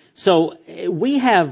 So we have,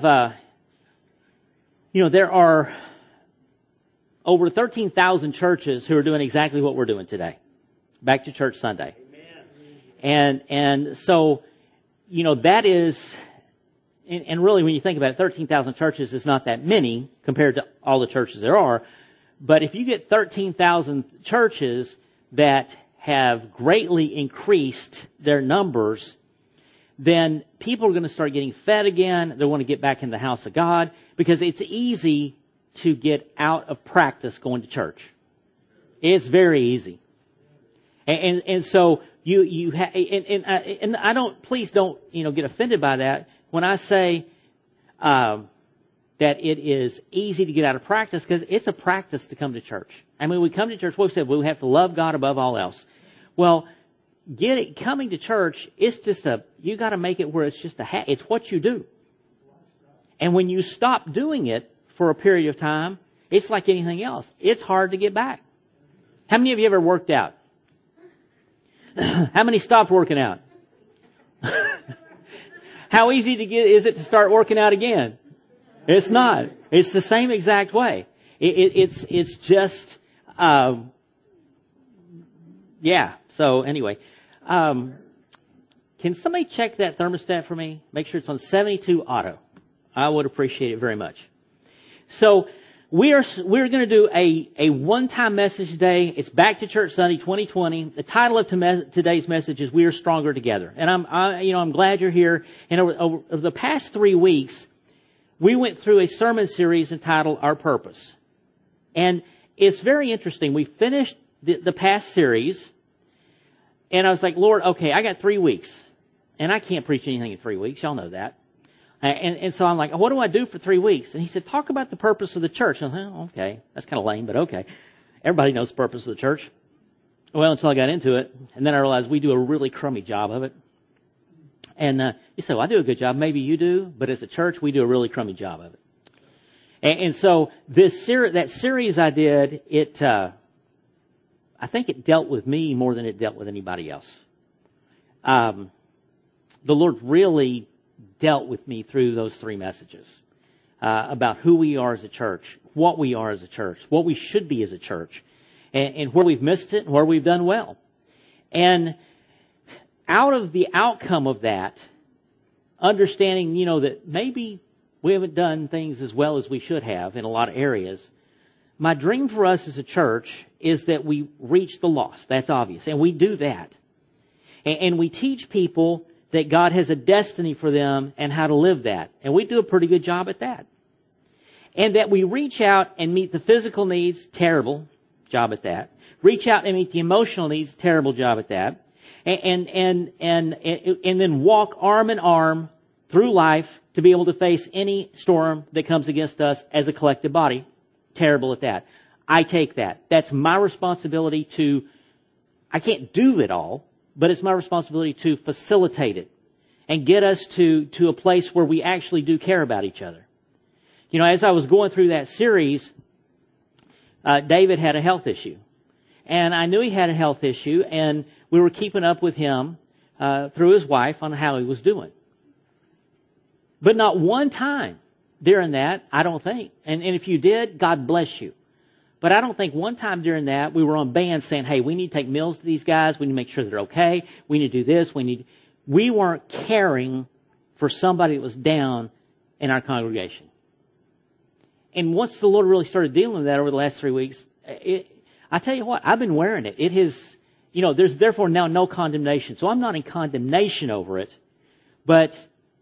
there are over 13,000 churches who are doing exactly what we're doing today. Back to Church Sunday. Amen. And so, that is, and really when you think about it, 13,000 churches is not that many compared to all the churches there are. But if you get 13,000 churches that have greatly increased their numbers, then people are going to start getting fed again. They want to get back in the house of God because it's easy to get out of practice going to church. It's very easy. And so and I don't, please don't, get offended by that when I say, that it is easy to get out of practice because it's a practice to come to church. I mean, we come to church, we've said we have to love God above all else. Well, coming to church, it's just you got to make it where it's just it's what you do. And when you stop doing it for a period of time, it's like anything else. It's hard to get back. How many of you ever worked out? How many stopped working out? How easy is it to start working out again? It's not. It's the same exact way. It's just, yeah. So anyway, can somebody check that thermostat for me? Make sure it's on 72 auto. I would appreciate it very much. So we're going to do a one-time message today. It's Back to Church Sunday 2020. The title of today's message is "We Are Stronger Together." And I'm glad you're here. And over the past 3 weeks, we went through a sermon series entitled Our Purpose. And it's very interesting. We finished the past series, and I was like, Lord, okay, I got 3 weeks. And I can't preach anything in 3 weeks. Y'all know that. And so I'm like, what do I do for 3 weeks? And he said, talk about the purpose of the church. And I thought, okay, that's kind of lame, but okay. Everybody knows the purpose of the church. Well, until I got into it. And then I realized we do a really crummy job of it. And you say, well, I do a good job. Maybe you do, but as a church, we do a really crummy job of it. And so that series I did, I think it dealt with me more than it dealt with anybody else. The Lord really dealt with me through those 3 messages about who we are as a church, what we are as a church, what we should be as a church, and where we've missed it and where we've done well. And out of the outcome of that, understanding, that maybe we haven't done things as well as we should have in a lot of areas, my dream for us as a church is that we reach the lost. That's obvious. And we do that. And we teach people that God has a destiny for them and how to live that. And we do a pretty good job at that. And that we reach out and meet the physical needs, terrible job at that. Reach out and meet the emotional needs, terrible job at that. And then walk arm in arm through life to be able to face any storm that comes against us as a collective body. Terrible at that. I take that. That's my responsibility I can't do it all, but it's my responsibility to facilitate it and get us to a place where we actually do care about each other. As I was going through that series, David had a health issue. And I knew he had a health issue, and we were keeping up with him through his wife on how he was doing. But not one time during that, I don't think. And if you did, God bless you. But I don't think one time during that we were on band saying, hey, we need to take meals to these guys. We need to make sure they're okay. We need to do this. We weren't caring for somebody that was down in our congregation. And once the Lord really started dealing with that over the last 3 weeks, I tell you what, I've been wearing it. It has, there's therefore now no condemnation. So I'm not in condemnation over it, but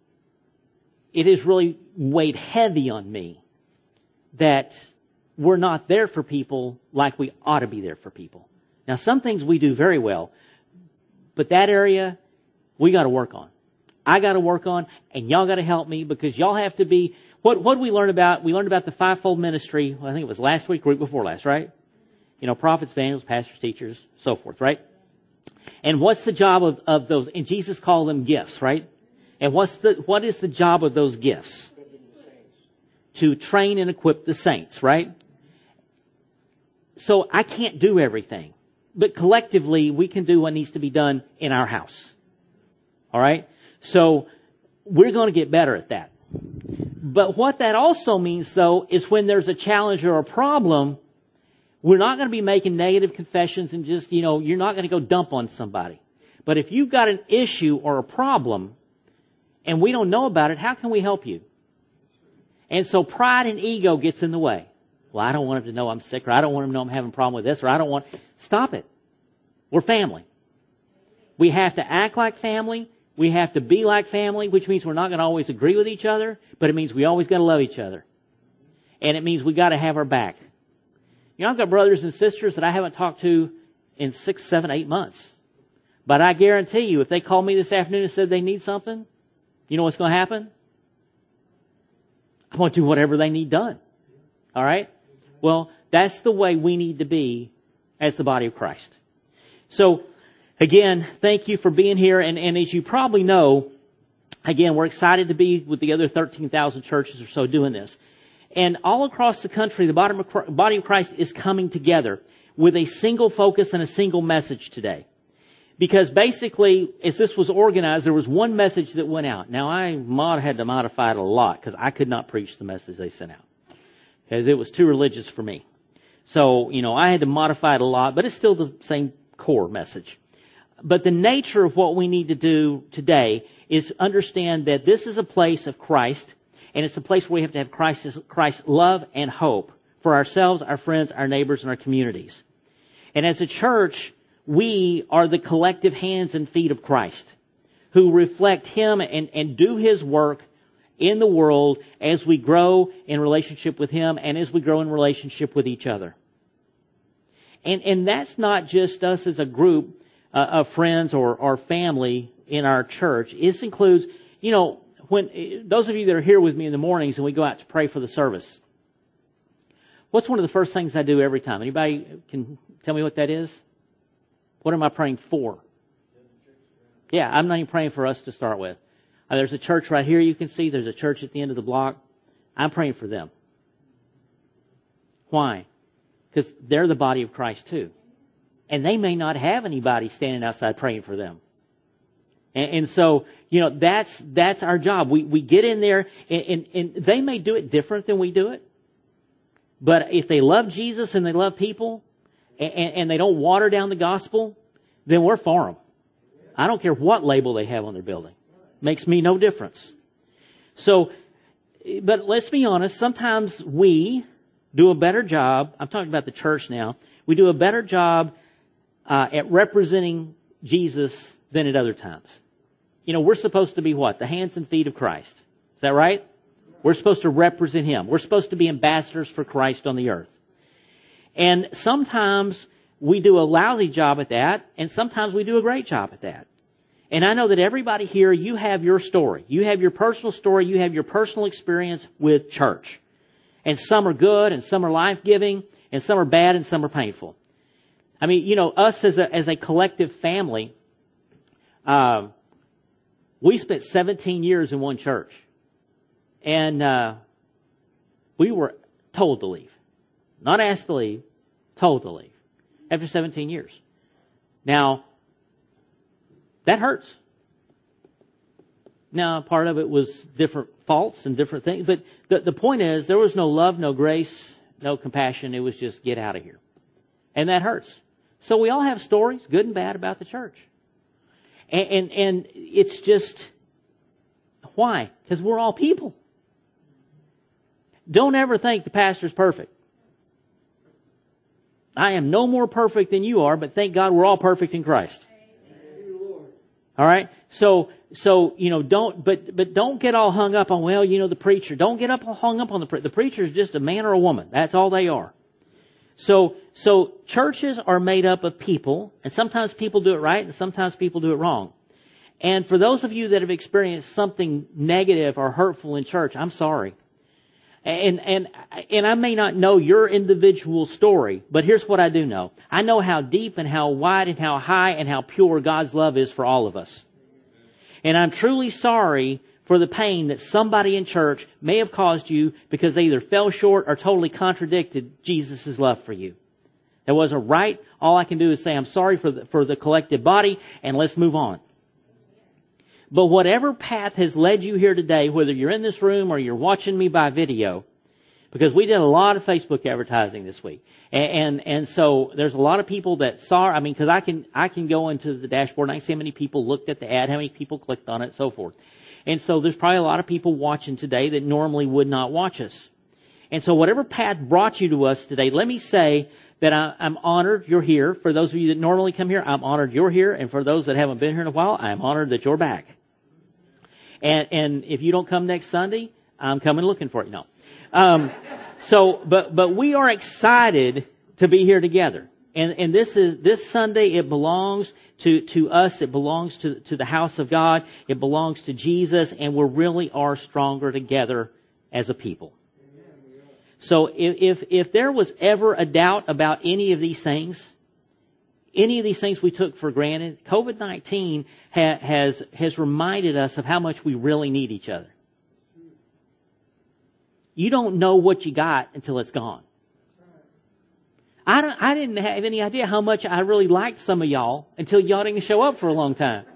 it has really weighed heavy on me that we're not there for people like we ought to be there for people. Now, some things we do very well, but that area we got to work on. I got to work on, and y'all got to help me because y'all have to be. What did we learn about? We learned about the fivefold ministry. Well, I think it was last week, week before last, right? Prophets, evangelists, pastors, teachers, so forth, right? And what's the job of those? And Jesus called them gifts, right? And what is the job of those gifts? To train and equip the saints, right? So I can't do everything, but collectively we can do what needs to be done in our house. All right? So we're going to get better at that. But what that also means, though, is when there's a challenge or a problem, we're not going to be making negative confessions and just, you're not going to go dump on somebody. But if you've got an issue or a problem and we don't know about it, how can we help you? And so pride and ego gets in the way. Well, I don't want him to know I'm sick, or I don't want him to know I'm having a problem with this, or I don't want... Stop it. We're family. We have to act like family. We have to be like family, which means we're not going to always agree with each other, but it means we always got to love each other. And it means we got to have our back. I've got brothers and sisters that I haven't talked to in 6, 7, 8 months. But I guarantee you, if they called me this afternoon and said they need something, you know what's going to happen? I'm going to do whatever they need done. All right? Well, that's the way we need to be as the body of Christ. So, again, thank you for being here. And as you probably know, again, we're excited to be with the other 13,000 churches or so doing this. And all across the country, the body of Christ is coming together with a single focus and a single message today. Because basically, as this was organized, there was one message that went out. Now, I had to modify it a lot because I could not preach the message they sent out. Because it was too religious for me. So, I had to modify it a lot, but it's still the same core message. But the nature of what we need to do today is understand that this is a place of Christ, and it's a place where we have to have Christ's love and hope for ourselves, our friends, our neighbors, and our communities. And as a church, we are the collective hands and feet of Christ who reflect Him and do His work in the world as we grow in relationship with Him and as we grow in relationship with each other. And that's not just us as a group of friends or family in our church. This includes, when those of you that are here with me in the mornings and we go out to pray for the service, what's one of the first things I do every time? Anybody can tell me what that is? What am I praying for? Yeah, I'm not even praying for us to start with. There's a church right here you can see. There's a church at the end of the block. I'm praying for them. Why? Because they're the body of Christ too. And they may not have anybody standing outside praying for them. And so, that's our job. We get in there and they may do it different than we do it. But if they love Jesus and they love people and they don't water down the gospel, then we're for them. I don't care what label they have on their building. Makes me no difference. So, but let's be honest, sometimes we do a better job, I'm talking about the church now, we do a better job at representing Jesus than at other times. We're supposed to be what? The hands and feet of Christ. Is that right? We're supposed to represent Him. We're supposed to be ambassadors for Christ on the earth. And sometimes we do a lousy job at that, and sometimes we do a great job at that. And I know that everybody here, you have your story. You have your personal story. You have your personal experience with church. And some are good, and some are life-giving, and some are bad, and some are painful. I mean, us as a collective family, we spent 17 years in one church. And we were told to leave. Not asked to leave, told to leave. After 17 years. Now, that hurts. Now, part of it was different faults and different things. But the point is, there was no love, no grace, no compassion. It was just get out of here. And that hurts. So we all have stories, good and bad, about the church. And it's just, why? Because we're all people. Don't ever think the pastor's perfect. I am no more perfect than you are, but thank God we're all perfect in Christ. All right? So don't get all hung up on, the preacher. Don't get hung up on the preacher. The preacher is just a man or a woman. That's all they are. So churches are made up of people, and sometimes people do it right, and sometimes people do it wrong. And for those of you that have experienced something negative or hurtful in church, I'm sorry. And I may not know your individual story, but here's what I do know. I know how deep and how wide and how high and how pure God's love is for all of us. And I'm truly sorry for the pain that somebody in church may have caused you because they either fell short or totally contradicted Jesus' love for you. That wasn't right. All I can do is say I'm sorry for the collective body, and let's move on. But whatever path has led you here today, whether you're in this room or you're watching me by video, because we did a lot of Facebook advertising this week. And so there's a lot of people that saw, because I can go into the dashboard and I can see how many people looked at the ad, how many people clicked on it, so forth. And so there's probably a lot of people watching today that normally would not watch us. And so whatever path brought you to us today, let me say that I'm honored you're here. For those of you that normally come here, I'm honored you're here. And for those that haven't been here in a while, I'm honored that you're back. And if you don't come next Sunday, I'm coming looking for you. No. But we are excited to be here together. And this Sunday, it belongs to us. It belongs to the house of God. It belongs to Jesus. And we really are stronger together as a people. So if there was ever a doubt about any of these things we took for granted, COVID-19 has reminded us of how much we really need each other. You don't know what you got until it's gone. I didn't have any idea how much I really liked some of y'all until y'all didn't show up for a long time.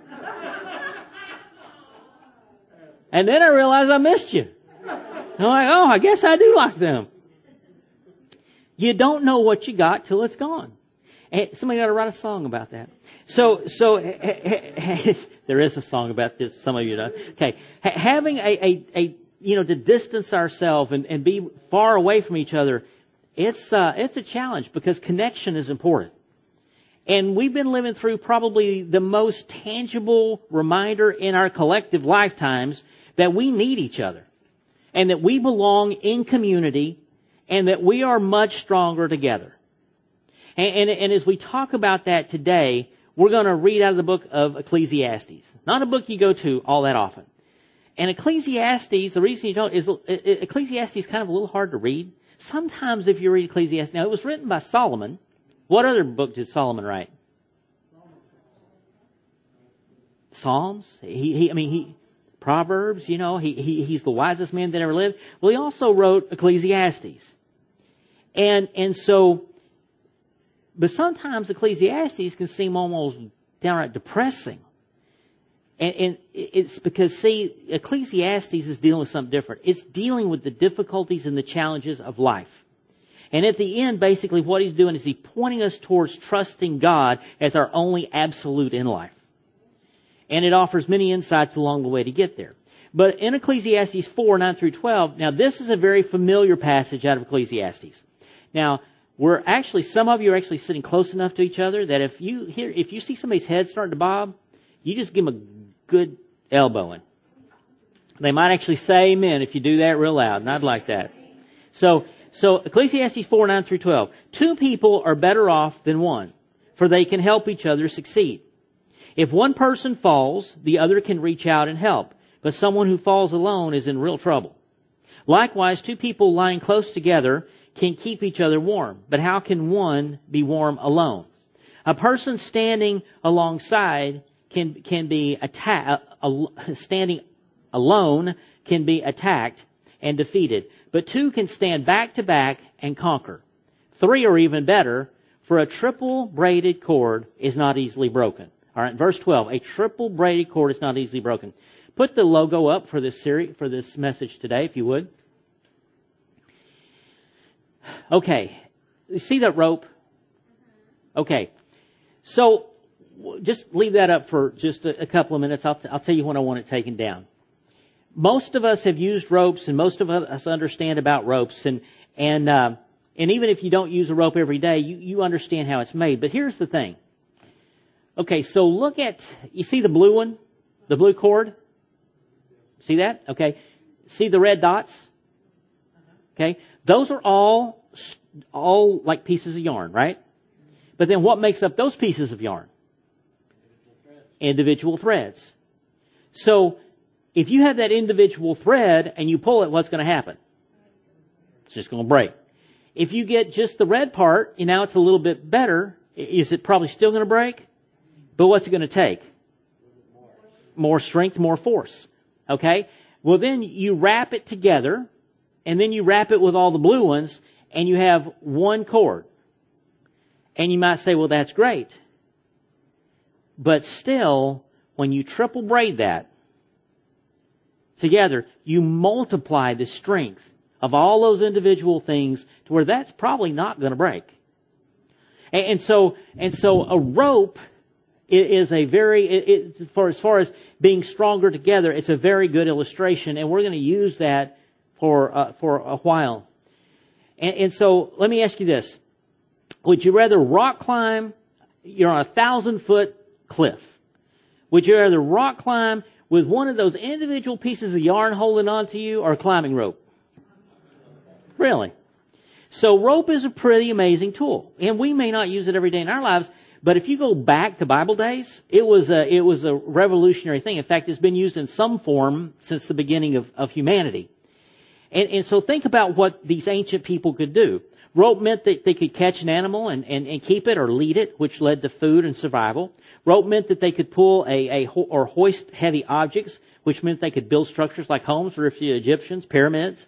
And then I realized I missed you. I'm like, oh, I guess I do like them. You don't know what you got till it's gone. And somebody ought to write a song about that. So there is a song about this. Some of you know. Okay, having to distance ourselves and be far away from each other, it's a challenge because connection is important. And we've been living through probably the most tangible reminder in our collective lifetimes that we need each other and that we belong in community and that we are much stronger together. And as we talk about that today, we're going to read out of the book of Ecclesiastes. Not a book you go to all that often. And Ecclesiastes, the reason you don't, is Ecclesiastes is kind of a little hard to read. Sometimes if you read Ecclesiastes, now it was written by Solomon. What other book did Solomon write? Psalms? Proverbs, he's the wisest man that ever lived. Well, he also wrote Ecclesiastes. And so, but sometimes Ecclesiastes can seem almost downright depressing. And it's because, see, Ecclesiastes is dealing with something different. It's dealing with the difficulties and the challenges of life. And at the end, basically what he's doing is he's pointing us towards trusting God as our only absolute in life. And it offers many insights along the way to get there. But in Ecclesiastes 4, 9 through 12, now this is a very familiar passage out of Ecclesiastes. Now, some of you are actually sitting close enough to each other that if you see somebody's head starting to bob, you just give them a good elbowing. They might actually say amen if you do that real loud, and I'd like that. So Ecclesiastes 4, 9 through 12. 2 people are better off than one, for they can help each other succeed. If one person falls, the other can reach out and help, but someone who falls alone is in real trouble. Likewise, 2 people lying close together can keep each other warm, but how can one be warm alone? A person standing alongside can be attacked. Standing alone can be attacked and defeated, but 2 can stand back to back and conquer. 3 are even better, for a triple braided cord is not easily broken. All right, verse 12. A triple braided cord is not easily broken. Put the logo up for this series, for this message today, if you would. Okay, you see that rope? Okay, so just leave that up for just a couple of minutes. I'll tell you when I want it taken down. Most of us have used ropes, and most of us understand about ropes, and even if you don't use a rope every day, you understand how it's made. But here's the thing. Okay, so you see the blue one? The blue cord? See that? Okay. See the red dots? Okay. Those are all like pieces of yarn, right? But then what makes up those pieces of yarn? Individual threads. So if you have that individual thread and you pull it, what's going to happen? It's just going to break. If you get just the red part, now it's a little bit better. Is it probably still going to break? But what's it going to take? More strength, more force. Okay? Well, then you wrap it together, and then you wrap it with all the blue ones, and you have one cord. And you might say, well, that's great. But still, when you triple braid that, together, you multiply the strength of all those individual things to where that's probably not going to break. And so a rope is a very, as far as being stronger together, it's a very good illustration, and we're going to use that for a while. And so let me ask you this. Would you rather rock climb, you're on a 1,000-foot cliff? Would you rather rock climb with one of those individual pieces of yarn holding on to you, or a climbing rope? Really? So rope is a pretty amazing tool, and we may not use it every day in our lives, but if you go back to Bible days, it was a revolutionary thing. In fact, it's been used in some form since the beginning of humanity. And so think about what these ancient people could do. Rope meant that they could catch an animal and keep it or lead it, which led to food and survival. Rope meant that they could pull or hoist heavy objects, which meant they could build structures like homes for the Egyptians, pyramids.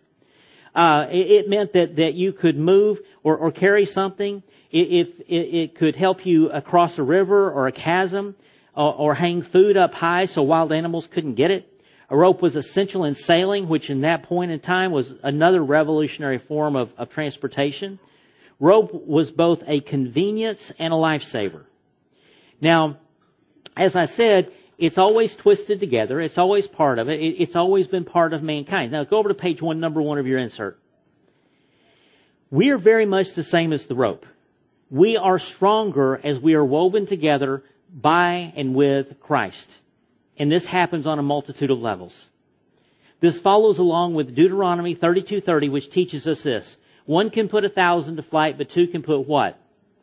It meant that you could move or carry something. It could help you across a river or a chasm, or hang food up high so wild animals couldn't get it. A rope was essential in sailing, which in that point in time was another revolutionary form of transportation. Rope was both a convenience and a lifesaver. Now, as I said, it's always twisted together. It's always part of it. It's always been part of mankind. Now, go over to page number 1 of your insert. We are very much the same as the rope. We are stronger as we are woven together by and with Christ. And this happens on a multitude of levels. This follows along with Deuteronomy 32:30, which teaches us this. 1 can put 1,000 to flight, but 2 can put what?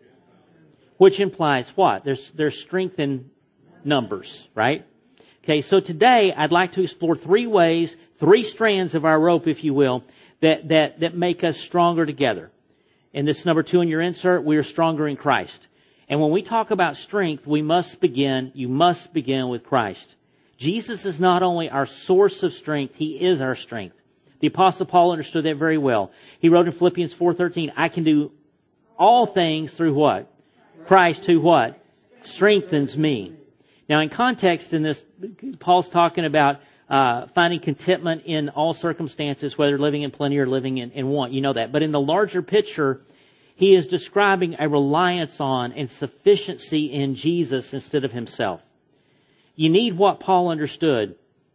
Which implies what? There's strength in numbers, right? Okay, so today I'd like to explore 3 ways, 3 strands of our rope, if you will, that make us stronger together. And this number 2 in your insert, we are stronger in Christ. And when we talk about strength, you must begin with Christ. Jesus is not only our source of strength, He is our strength. The Apostle Paul understood that very well. He wrote in Philippians 4:13, I can do all things through what? Christ who what? Strengthens me. Now in context in this, Paul's talking about finding contentment in all circumstances, whether living in plenty or living in want. You know that. But in the larger picture, he is describing a reliance on and sufficiency in Jesus instead of himself. You need what Paul understood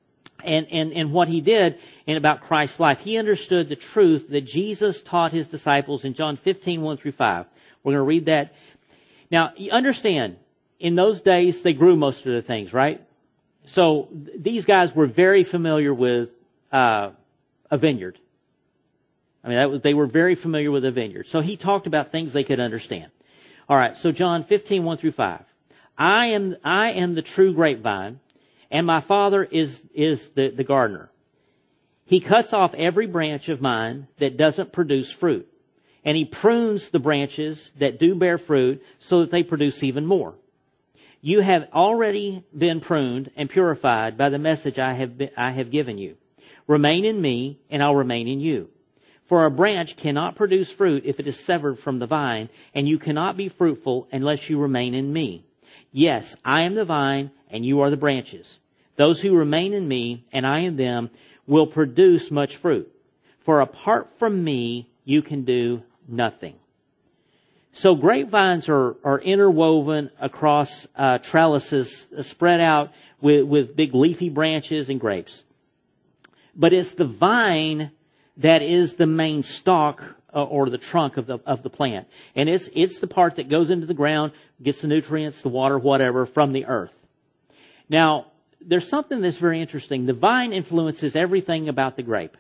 and what he did in about Christ's life. He understood the truth that Jesus taught his disciples in John 15:1-5. We're going to read that. Now, you understand, in those days, they grew most of the things, right? So these guys were very familiar with a vineyard. I mean, they were very familiar with a vineyard. So he talked about things they could understand. All right, so John 15:1-5. I am the true grapevine, and my Father is the gardener. He cuts off every branch of mine that doesn't produce fruit, and He prunes the branches that do bear fruit so that they produce even more. You have already been pruned and purified by the message I have given you. Remain in me, and I'll remain in you. For a branch cannot produce fruit if it is severed from the vine, and you cannot be fruitful unless you remain in me. Yes, I am the vine, and you are the branches. Those who remain in me, and I in them, will produce much fruit. For apart from me, you can do nothing. So grapevines are interwoven across trellises spread out with big leafy branches and grapes. But it's the vine that is the main stalk or the trunk of the plant. And it's the part that goes into the ground, gets the nutrients, the water, whatever, from the earth. Now, there's something that's very interesting. The vine influences everything about the grape.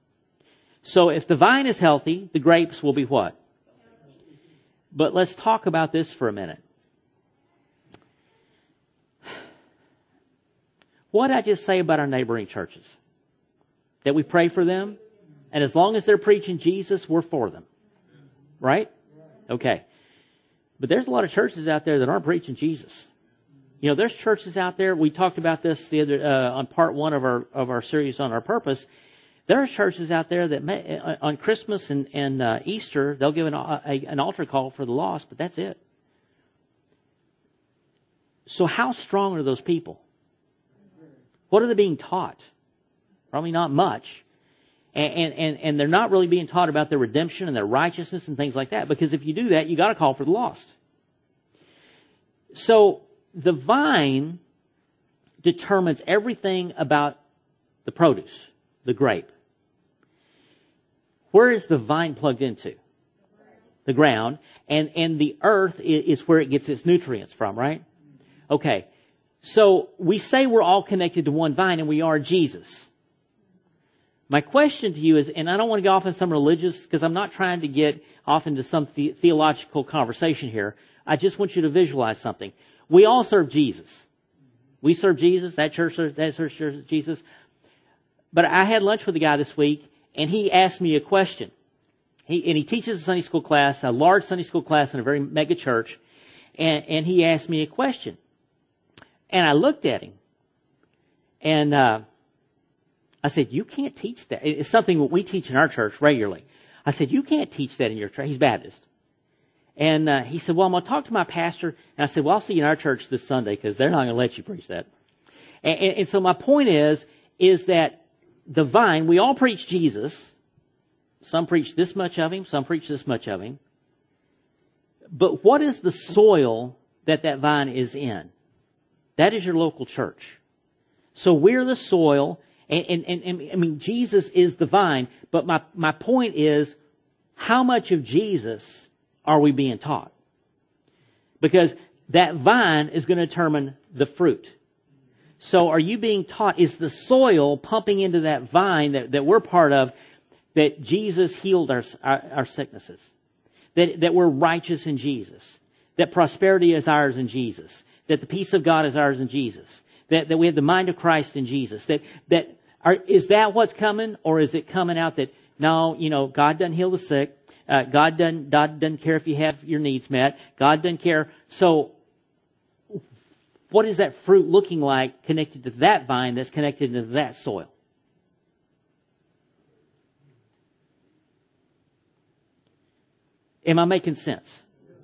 So if the vine is healthy, the grapes will be what? But let's talk about this for a minute. What did I just say about our neighboring churches? That we pray for them, and as long as they're preaching Jesus, we're for them. Right? Okay. But there's a lot of churches out there that aren't preaching Jesus. You know, there's churches out there, we talked about this the other on part 1 of our series on our purpose. There are churches out there that on Christmas and Easter, they'll give an altar call for the lost, but that's it. So how strong are those people? What are they being taught? Probably not much. And they're not really being taught about their redemption and their righteousness and things like that. Because if you do that, you got to call for the lost. So the vine determines everything about the produce, the grape. Where is the vine plugged into? The ground. And the earth is where it gets its nutrients from, right? Okay. So we say we're all connected to one vine, and we are Jesus. My question to you is, and I don't want to go off in some religious, because I'm not trying to get off into some theological conversation here. I just want you to visualize something. We all serve Jesus. We serve Jesus. That church serves Jesus. But I had lunch with a guy this week, and he asked me a question. He teaches a Sunday school class, a large Sunday school class in a very mega church, and he asked me a question. And I looked at him, and I said, you can't teach that. It's something that we teach in our church regularly. I said, you can't teach that in your church. He's Baptist. And he said, well, I'm going to talk to my pastor. And I said, well, I'll see you in our church this Sunday because they're not going to let you preach that. And so my point is that the vine, we all preach Jesus. Some preach this much of him. Some preach this much of him. But what is the soil that vine is in? That is your local church. So we're the soil. And I mean, Jesus is the vine. But my point is, how much of Jesus are we being taught? Because that vine is going to determine the fruit. So are you being taught, is the soil pumping into that vine that we're part of, that Jesus healed our sicknesses? That we're righteous in Jesus? That prosperity is ours in Jesus? That the peace of God is ours in Jesus? That we have the mind of Christ in Jesus? Is that what's coming? Or is it coming out that, no, God doesn't heal the sick. God doesn't care if you have your needs met. God doesn't care. So what is that fruit looking like connected to that vine that's connected to that soil? Am I making sense?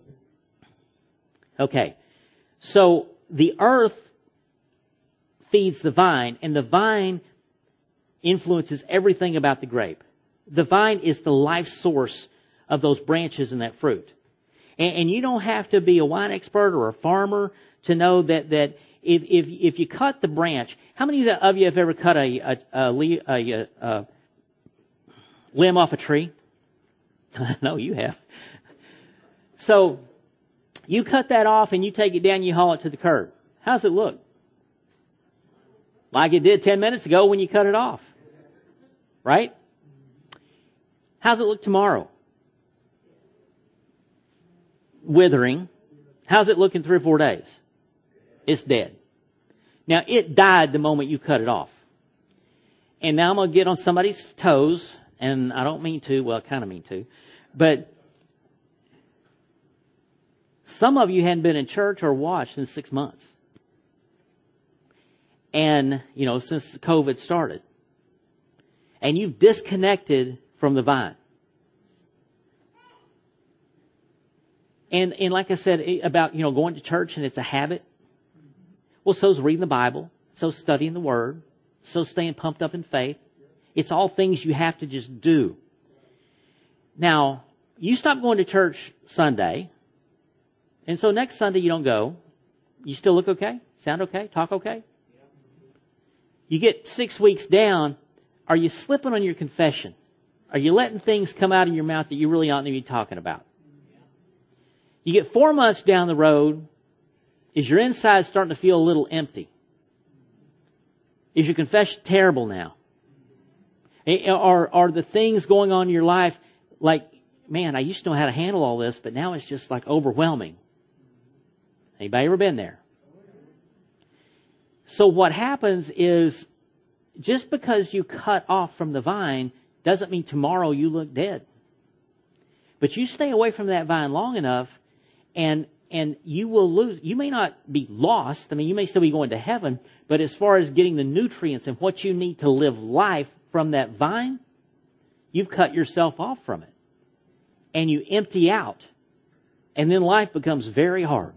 Okay. So the earth feeds the vine, and the vine influences everything about the grape. The vine is the life source of those branches and that fruit. And you don't have to be a wine expert or a farmer to know that if you cut the branch, how many of you have ever cut a limb off a tree? No, you have. So you cut that off and you take it down, you haul it to the curb. How's it look? Like it did 10 minutes ago when you cut it off. Right? How's it look tomorrow? Withering. How's it look in 3 or 4 days? It's dead. Now, it died the moment you cut it off. And now I'm going to get on somebody's toes, and I don't mean to, well, I kind of mean to, but some of you hadn't been in church or watched in 6 months. And, since COVID started. And you've disconnected from the vine. And like I said about, going to church and it's a habit. Well, so's reading the Bible. So's studying the Word. So's staying pumped up in faith. It's all things you have to just do. Now, you stop going to church Sunday. And so next Sunday you don't go. You still look okay? Sound okay? Talk okay? You get 6 weeks down. Are you slipping on your confession? Are you letting things come out of your mouth that you really oughtn't to be talking about? You get 4 months down the road. Is your inside starting to feel a little empty? Is your confession terrible now? Are the things going on in your life like, man, I used to know how to handle all this, but now it's just like overwhelming? Anybody ever been there? So what happens is, just because you cut off from the vine doesn't mean tomorrow you look dead. But you stay away from that vine long enough, and you will lose. You may not be lost. I mean, you may still be going to heaven, but as far as getting the nutrients and what you need to live life from that vine, you've cut yourself off from it. And you empty out. And then life becomes very hard.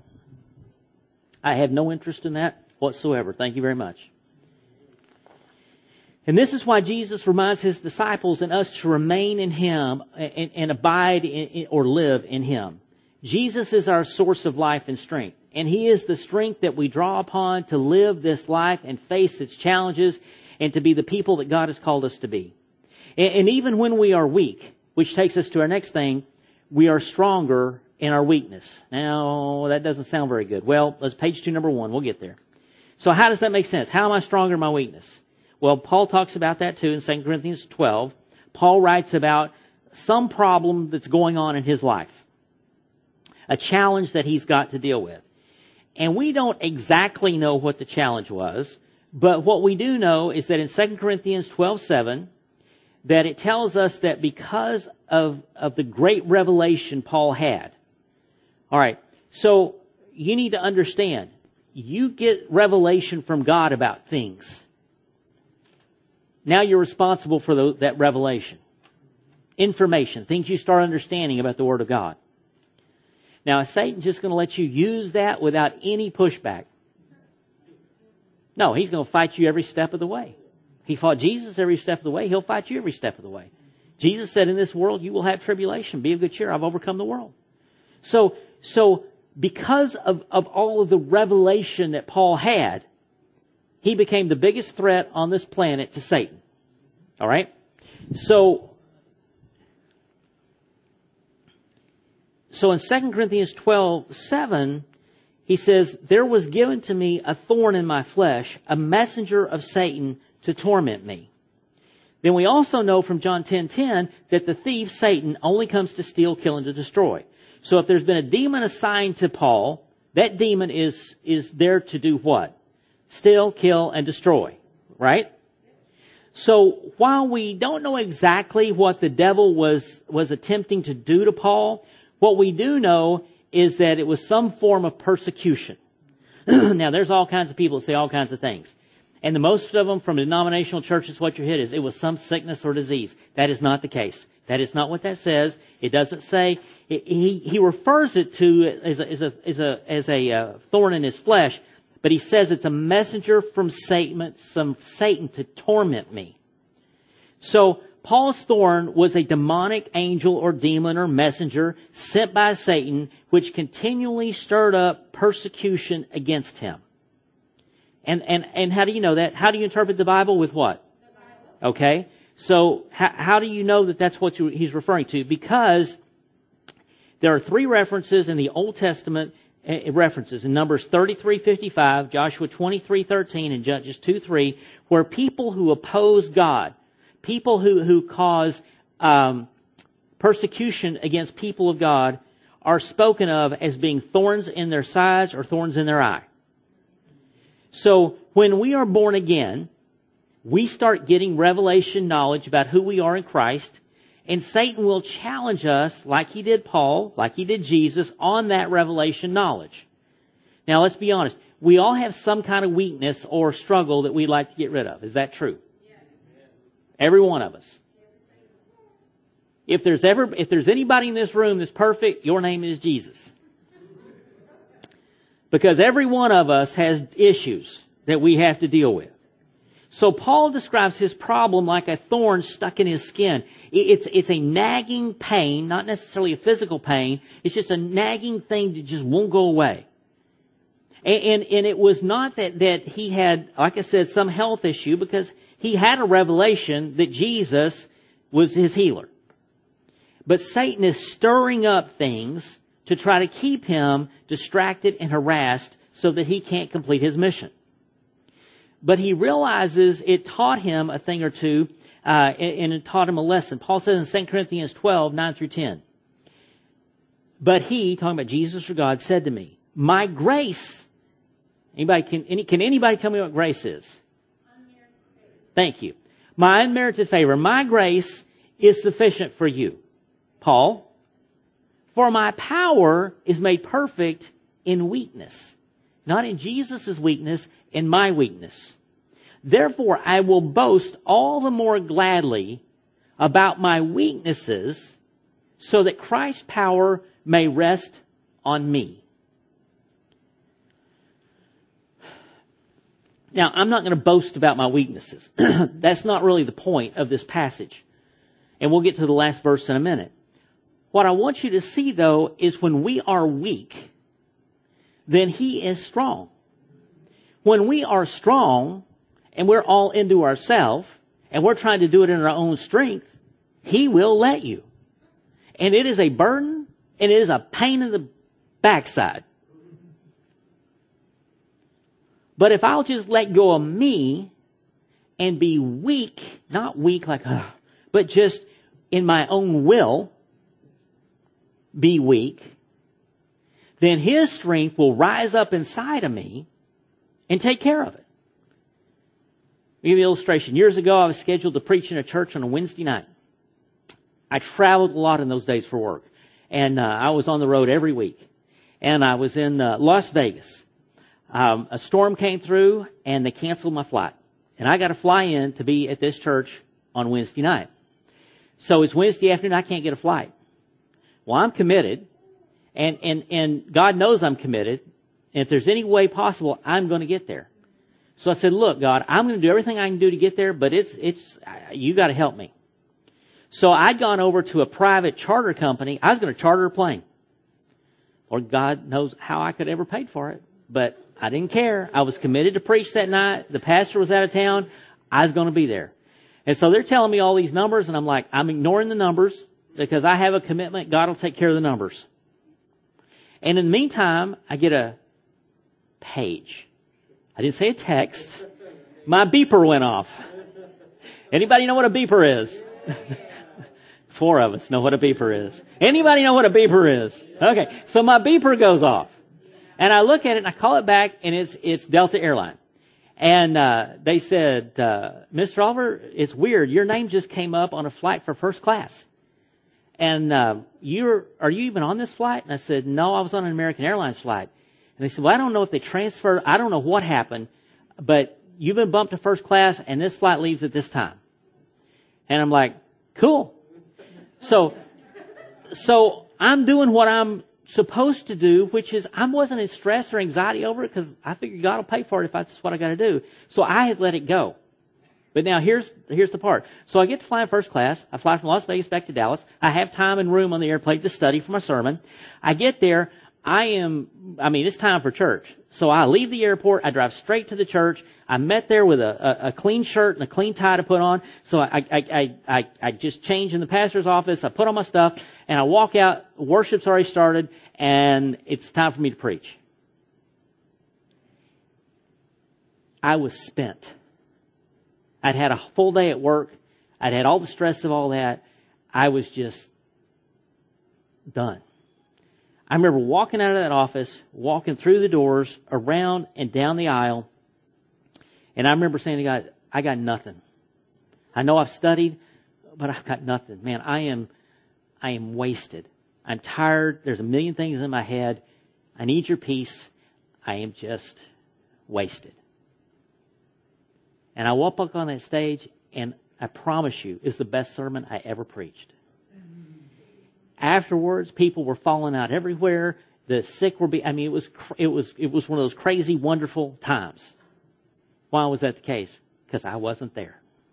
I have no interest in that whatsoever. Thank you very much. And this is why Jesus reminds His disciples and us to remain in Him and abide or live in Him. Jesus is our source of life and strength. And He is the strength that we draw upon to live this life and face its challenges and to be the people that God has called us to be. And even when we are weak, which takes us to our next thing, we are stronger in our weakness. Now, that doesn't sound very good. Well, let's page 2, number 1. We'll get there. So how does that make sense? How am I stronger in my weakness? Well, Paul talks about that too in 2 Corinthians 12. Paul writes about some problem that's going on in his life. A challenge that he's got to deal with. And we don't exactly know what the challenge was, but what we do know is that in 2 Corinthians 12:7, that it tells us that because of the great revelation Paul had. All right, so you need to understand, you get revelation from God about things. Now you're responsible for that revelation. Information, things you start understanding about the Word of God. Now, is Satan just going to let you use that without any pushback? No, he's going to fight you every step of the way. He fought Jesus every step of the way. He'll fight you every step of the way. Jesus said, in this world you will have tribulation. Be of good cheer. I've overcome the world. So because of all of the revelation that Paul had, he became the biggest threat on this planet to Satan. All right? So in 2 Corinthians 12:7, he says, there was given to me a thorn in my flesh, a messenger of Satan to torment me. Then we also know from John 10:10 that the thief, Satan, only comes to steal, kill, and to destroy. So if there's been a demon assigned to Paul, that demon is there to do what? Steal, kill, and destroy. Right? So while we don't know exactly what the devil was attempting to do to Paul, what we do know is that it was some form of persecution. Now, there's all kinds of people that say all kinds of things. And the most of them from denominational churches, what you hit is it was some sickness or disease. That is not the case. That is not what that says. It doesn't say. He refers it to as a thorn in his flesh, but he says it's a messenger from Satan to torment me. So Paul's thorn was a demonic angel or demon or messenger sent by Satan, which continually stirred up persecution against him. And how do you know that? How do you interpret the Bible? With what? Okay. So how do you know that that's what he's referring to? Because there are 3 references in the Old Testament, references in Numbers 33:55, Joshua 23:13, and Judges 2:3, where people who oppose God, people who cause persecution against people of God, are spoken of as being thorns in their sides or thorns in their eye. So when we are born again, we start getting revelation knowledge about who we are in Christ, and Satan will challenge us, like he did Paul, like he did Jesus, on that revelation knowledge. Now let's be honest. We all have some kind of weakness or struggle that we'd like to get rid of. Is that true? Every one of us. If there's anybody in this room that's perfect, your name is Jesus. Because every one of us has issues that we have to deal with. So Paul describes his problem like a thorn stuck in his skin. It's a nagging pain, not necessarily a physical pain. It's just a nagging thing that just won't go away. And it was not that he had, like I said, some health issue, because he had a revelation that Jesus was his healer. But Satan is stirring up things to try to keep him distracted and harassed so that he can't complete his mission. But he realizes it taught him a thing or two, and it taught him a lesson. Paul says in 2 Corinthians 12:9-10, but he, talking about Jesus or God, said to me, my grace, can anybody tell me what grace is? Thank you. My unmerited favor. My grace is sufficient for you, Paul. For my power is made perfect in weakness. Not in Jesus' weakness, in my weakness. Therefore, I will boast all the more gladly about my weaknesses, so that Christ's power may rest on me. Now, I'm not going to boast about my weaknesses. That's not really the point of this passage. And we'll get to the last verse in a minute. What I want you to see, though, is when we are weak, then He is strong. When we are strong and we're all into ourselves and we're trying to do it in our own strength, He will let you. And it is a burden and it is a pain in the backside. But if I'll just let go of me and be weak, not weak like, but just in my own will, be weak, then His strength will rise up inside of me and take care of it. I'll give you an illustration. Years ago, I was scheduled to preach in a church on a Wednesday night. I traveled a lot in those days for work. And I was on the road every week. And I was in Las Vegas. A storm came through and they canceled my flight. And I got to fly in to be at this church on Wednesday night. So it's Wednesday afternoon, I can't get a flight. Well, I'm committed. And God knows I'm committed. And if there's any way possible, I'm going to get there. So I said, look, God, I'm going to do everything I can do to get there, but you got to help me. So I'd gone over to a private charter company. I was going to charter a plane. Lord, God knows how I could ever pay for it, but I didn't care. I was committed to preach that night. The pastor was out of town. I was going to be there. And so they're telling me all these numbers, and I'm like, I'm ignoring the numbers because I have a commitment. God will take care of the numbers. And in the meantime, I get a page. I didn't say a text. My beeper went off. Anybody know what a beeper is? 4 of us know what a beeper is. Anybody know what a beeper is? Okay, so my beeper goes off. And I look at it and I call it back, and it's Delta Airline. And they said, Mr. Oliver, it's weird. Your name just came up on a flight for first class. And are you even on this flight? And I said, no, I was on an American Airlines flight. And they said, well, I don't know if they transferred. I don't know what happened, but you've been bumped to first class, and this flight leaves at this time. And I'm like, cool. So I'm doing what I'm supposed to do, which is I wasn't in stress or anxiety over it because I figured God will pay for it if that's what I got to do. So I had let it go. But now here's the part. So I get to fly in first class. I fly from Las Vegas back to Dallas. I have time and room on the airplane to study for my sermon. I get there. It's time for church. So I leave the airport. I drive straight to the church. I met there with a clean shirt and a clean tie to put on. So I just change in the pastor's office. I put on my stuff and I walk out. Worship's already started and it's time for me to preach. I was spent. I'd had a full day at work. I'd had all the stress of all that. I was just done. I remember walking out of that office, walking through the doors, around and down the aisle. And I remember saying to God, I got nothing. I know I've studied, but I've got nothing. Man, I am wasted. I'm tired. There's a million things in my head. I need your peace. I am just wasted. And I walk up on that stage, and I promise you, it's the best sermon I ever preached. Afterwards, people were falling out everywhere. The sick were it was one of those crazy, wonderful times. Why was that the case? Because I wasn't there.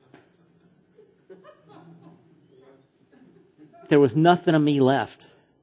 There was nothing of me left.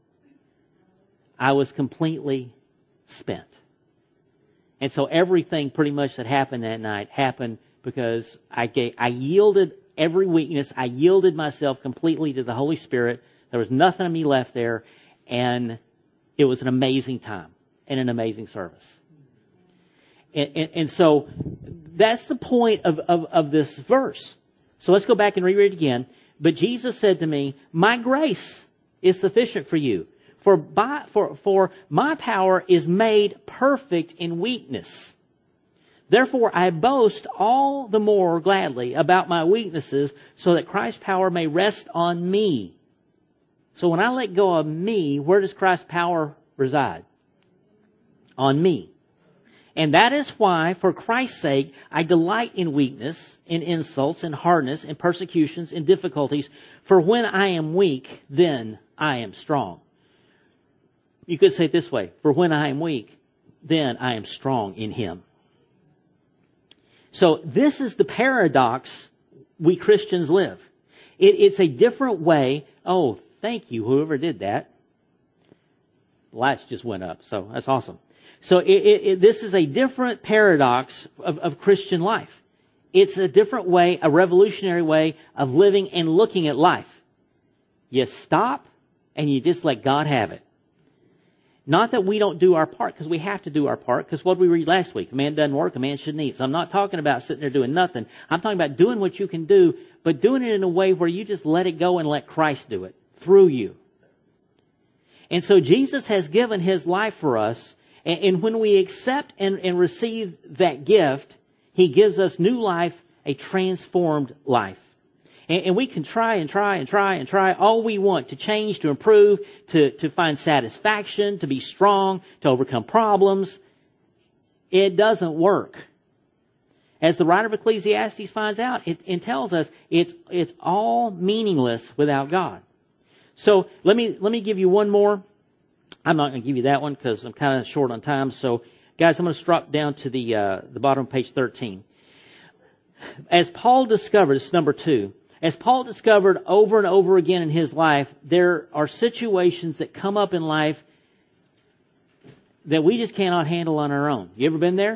I was completely spent. And so everything pretty much that happened that night happened because I yielded every weakness. I yielded myself completely to the Holy Spirit. There was nothing of me left there, and it was an amazing time and an amazing service. And so that's the point of this verse. So let's go back and reread it again. But Jesus said to me, my grace is sufficient for you, for my power is made perfect in weakness. Therefore, I boast all the more gladly about my weaknesses so that Christ's power may rest on me. So when I let go of me, where does Christ's power reside? On me. And that is why, for Christ's sake, I delight in weakness, in insults, in hardness, in persecutions, in difficulties. For when I am weak, then I am strong. You could say it this way. For when I am weak, then I am strong in Him. So this is the paradox we Christians live. It's a different way. Oh, thank you, whoever did that. The lights just went up, so that's awesome. So this is a different paradox of Christian life. It's a different way, a revolutionary way of living and looking at life. You stop and you just let God have it. Not that we don't do our part, because we have to do our part, because what did we read last week? A man doesn't work, a man shouldn't eat. So I'm not talking about sitting there doing nothing. I'm talking about doing what you can do, but doing it in a way where you just let it go and let Christ do it through you. And so Jesus has given His life for us, and when we accept and receive that gift, He gives us new life, a transformed life. And we can try all we want to change, to improve, to find satisfaction, to be strong, to overcome problems. It doesn't work. As the writer of Ecclesiastes finds out, it tells us it's all meaningless without God. So let me give you one more. I'm not going to give you that one because I'm kind of short on time. So guys, I'm going to drop down to the bottom of page 13. As Paul discovered, this is number 2. As Paul discovered over and over again in his life, there are situations that come up in life that we just cannot handle on our own. You ever been there?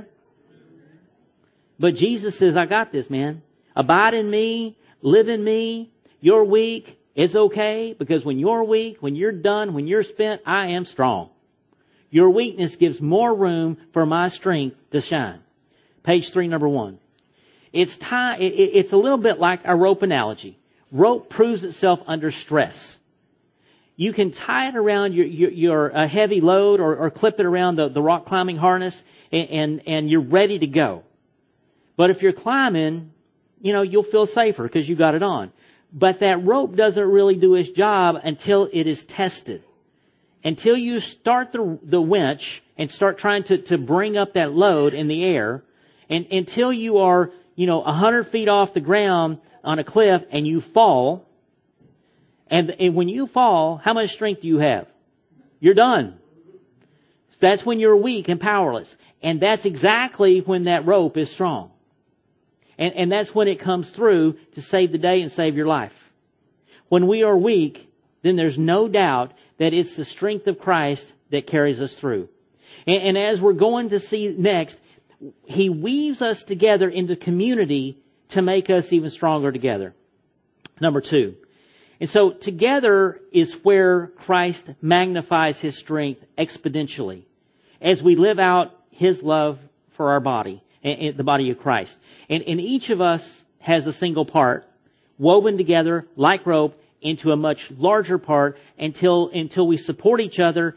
But Jesus says, I got this, man. Abide in me, live in me. You're weak. It's okay, because when you're weak, when you're done, when you're spent, I am strong. Your weakness gives more room for my strength to shine. Page 3, number 1. It's a little bit like a rope analogy. Rope proves itself under stress. You can tie it around your heavy load or clip it around the rock climbing harness and you're ready to go. But if you're climbing, you'll feel safer because you got it on. But that rope doesn't really do its job until it is tested. Until you start the winch and start trying to bring up that load in the air, and until you are 100 feet off the ground on a cliff and you fall, and when you fall, how much strength do you have? You're done. That's when you're weak and powerless. And that's exactly when that rope is strong. And that's when it comes through to save the day and save your life. When we are weak, then there's no doubt that it's the strength of Christ that carries us through. And as we're going to see next, He weaves us together into community to make us even stronger together. Number 2. And so together is where Christ magnifies His strength exponentially as we live out His love for our body, the body of Christ. And each of us has a single part woven together like rope into a much larger part until we support each other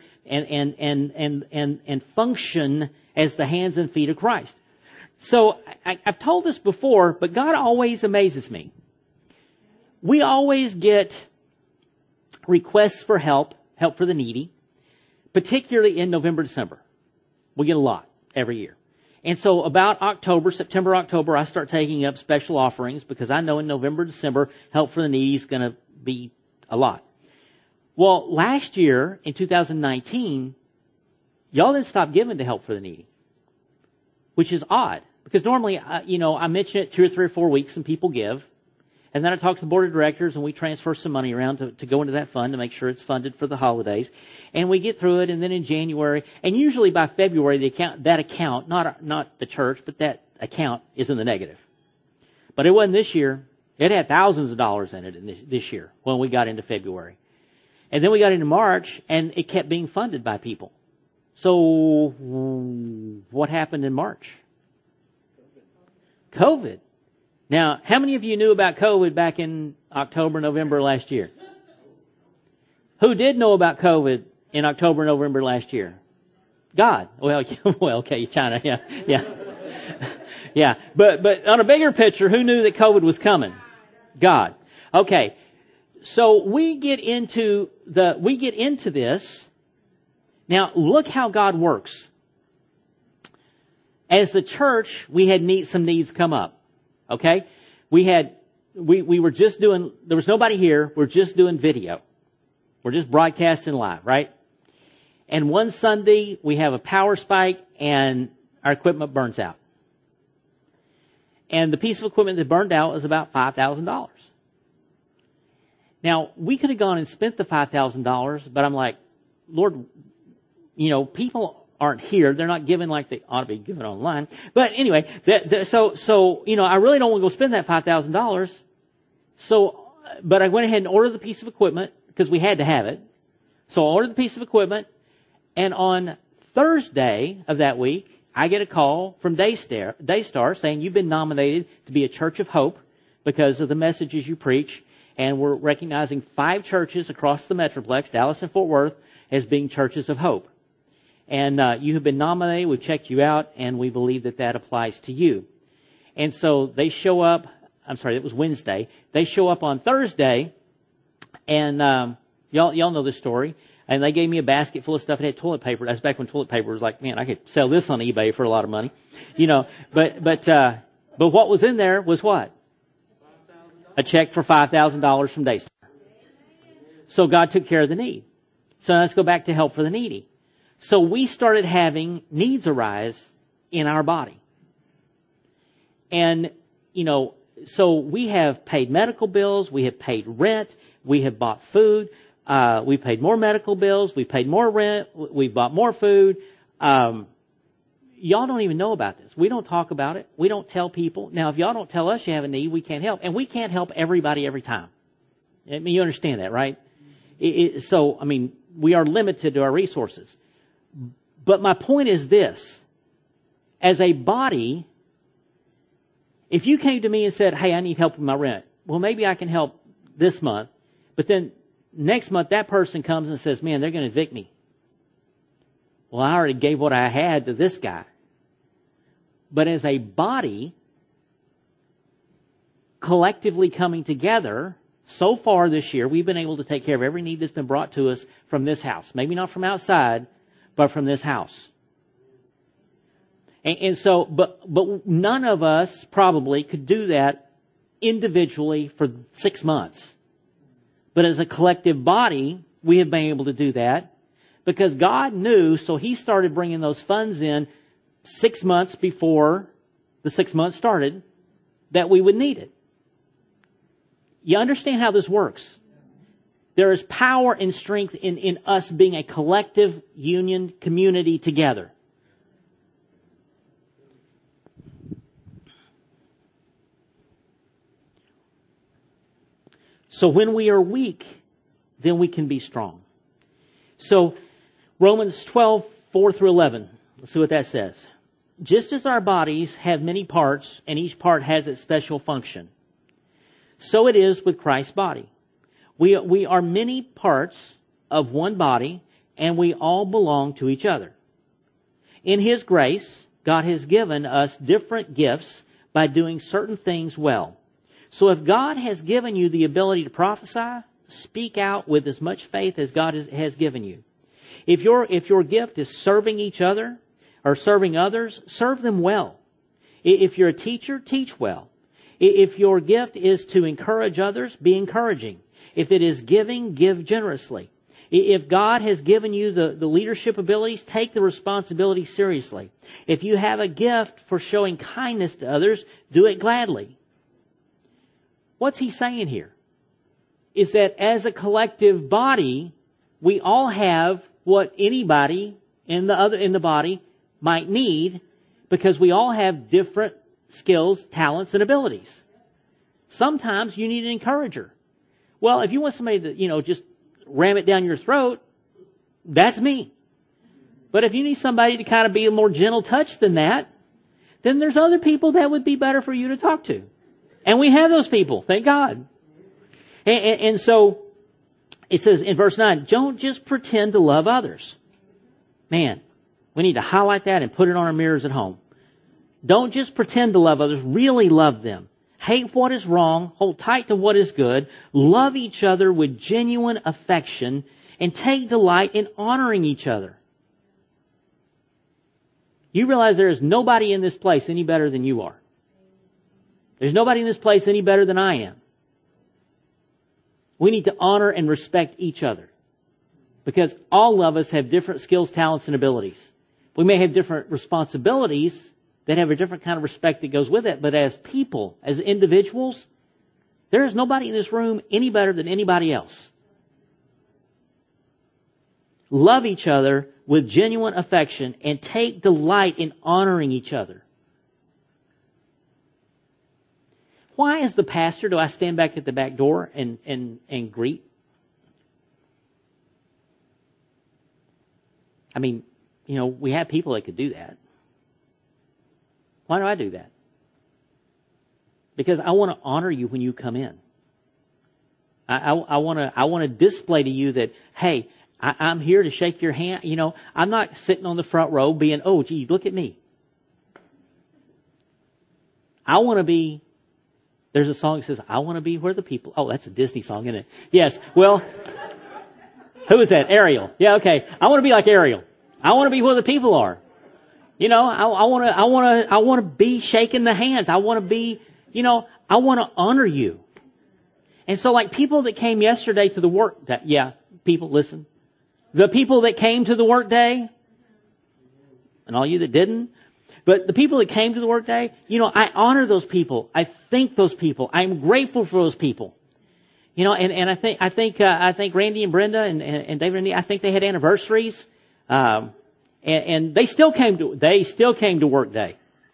and function as the hands and feet of Christ. So I've told this before, but God always amazes me. We always get requests for help for the needy, particularly in November, December. We get a lot every year. And so about September, October, I start taking up special offerings because I know in November, December, help for the needy is going to be a lot. Well, last year, in 2019, y'all didn't stop giving to help for the needy, which is odd because normally, I mention it 2 or 3 or 4 weeks and people give. And then I talk to the board of directors and we transfer some money around to go into that fund to make sure it's funded for the holidays. And we get through it, and then in January, and usually by February, that account, not the church, but that account is in the negative. But it wasn't this year. It had thousands of dollars in it this year when we got into February. And then we got into March, and it kept being funded by people. So what happened in March? COVID. Now, how many of you knew about COVID back in October, November last year? Who did know about COVID in October, November last year? God. Well, okay, China, yeah. Yeah, but on a bigger picture, who knew that COVID was coming? God. Okay. So we get into this. Now, look how God works. As the church, we had some needs come up. Okay? We were just doing, there was nobody here. We're just doing video. We're just broadcasting live, right? And one Sunday, we have a power spike and our equipment burns out. And the piece of equipment that burned out was about $5,000. Now, we could have gone and spent the $5,000, but I'm like, Lord, people aren't here. They're not giving like they ought to be given online. But anyway, so I really don't want to go spend that $5,000. So, but I went ahead and ordered the piece of equipment because we had to have it. So I ordered the piece of equipment, and on Thursday of that week, I get a call from Daystar saying, you've been nominated to be a Church of Hope because of the messages you preach, and we're recognizing 5 churches across the Metroplex, Dallas and Fort Worth, as being churches of hope. And you have been nominated, we've checked you out, and we believe that that applies to you. And so they show up, it was Wednesday. They show up on Thursday, and y'all know this story. And they gave me a basket full of stuff. It had toilet paper. That's back when toilet paper was like, man, I could sell this on eBay for a lot of money. But what was in there was what? A check for $5,000 from Daystar. So God took care of the need. So let's go back to help for the needy. So we started having needs arise in our body. And, so we have paid medical bills. We have paid rent. We have bought food. We paid more medical bills. We paid more rent. We bought more food. Y'all don't even know about this. We don't talk about it. We don't tell people. Now, if y'all don't tell us you have a need, we can't help. And we can't help everybody every time. I mean, you understand that, right? We are limited to our resources. But my point is this. As a body, if you came to me and said, hey, I need help with my rent, well, maybe I can help this month. But then next month, that person comes and says, man, they're going to evict me. Well, I already gave what I had to this guy. But as a body, collectively coming together, so far this year, we've been able to take care of every need that's been brought to us from this house. Maybe not from outside, but from this house. And so, but none of us probably could do that individually for 6 months. But as a collective body, we have been able to do that because God knew, so He started bringing those funds in 6 months before the 6 months started, that we would need it. You understand how this works? There is power and strength in us being a collective union community together. So when we are weak, then we can be strong. So Romans 12, 4 through 11. Let's see what that says. Just as our bodies have many parts and each part has its special function, so it is with Christ's body. We are many parts of one body and we all belong to each other. In His grace, God has given us different gifts by doing certain things well. So if God has given you the ability to prophesy, speak out with as much faith as God has given you. If your gift is serving each other or serving others, serve them well. If you're a teacher, teach well. If your gift is to encourage others, be encouraging. If it is giving, give generously. If God has given you the leadership abilities, take the responsibility seriously. If you have a gift for showing kindness to others, do it gladly. What's he saying here? Is that as a collective body, we all have what anybody in the body might need because we all have different skills, talents, and abilities. Sometimes you need an encourager. Well, if you want somebody to, just ram it down your throat, that's me. But if you need somebody to kind of be a more gentle touch than that, then there's other people that would be better for you to talk to. And we have those people, thank God. And so it says in verse 9, don't just pretend to love others. Man, we need to highlight that and put it on our mirrors at home. Don't just pretend to love others, really love them. Hate what is wrong, hold tight to what is good, love each other with genuine affection, and take delight in honoring each other. You realize there is nobody in this place any better than you are. There's nobody in this place any better than I am. We need to honor and respect each other because all of us have different skills, talents, and abilities. We may have different responsibilities, that have a different kind of respect that goes with it. But as people, as individuals, there is nobody in this room any better than anybody else. Love each other with genuine affection and take delight in honoring each other. Why, as the pastor, do I stand back at the back door and greet? I mean, we have people that could do that. Why do I do that? Because I want to honor you when you come in. I want to display to you that, hey, I'm here to shake your hand. I'm not sitting on the front row being, oh, gee, look at me. I want to be, there's a song that says, I want to be where the people, oh, that's a Disney song, isn't it? Yes, well, who is that? Ariel. Yeah, okay. I want to be like Ariel. I want to be where the people are. I want to be shaking the hands. I want to be, I want to honor you. And so like people that came yesterday to the work day, yeah, people, listen. The people that came to the work day, and all you that didn't, but the people that came to the work day, I honor those people. I thank those people. I'm grateful for those people. And I think Randy and Brenda and David and Lee, I think they had anniversaries. And they still came to work day.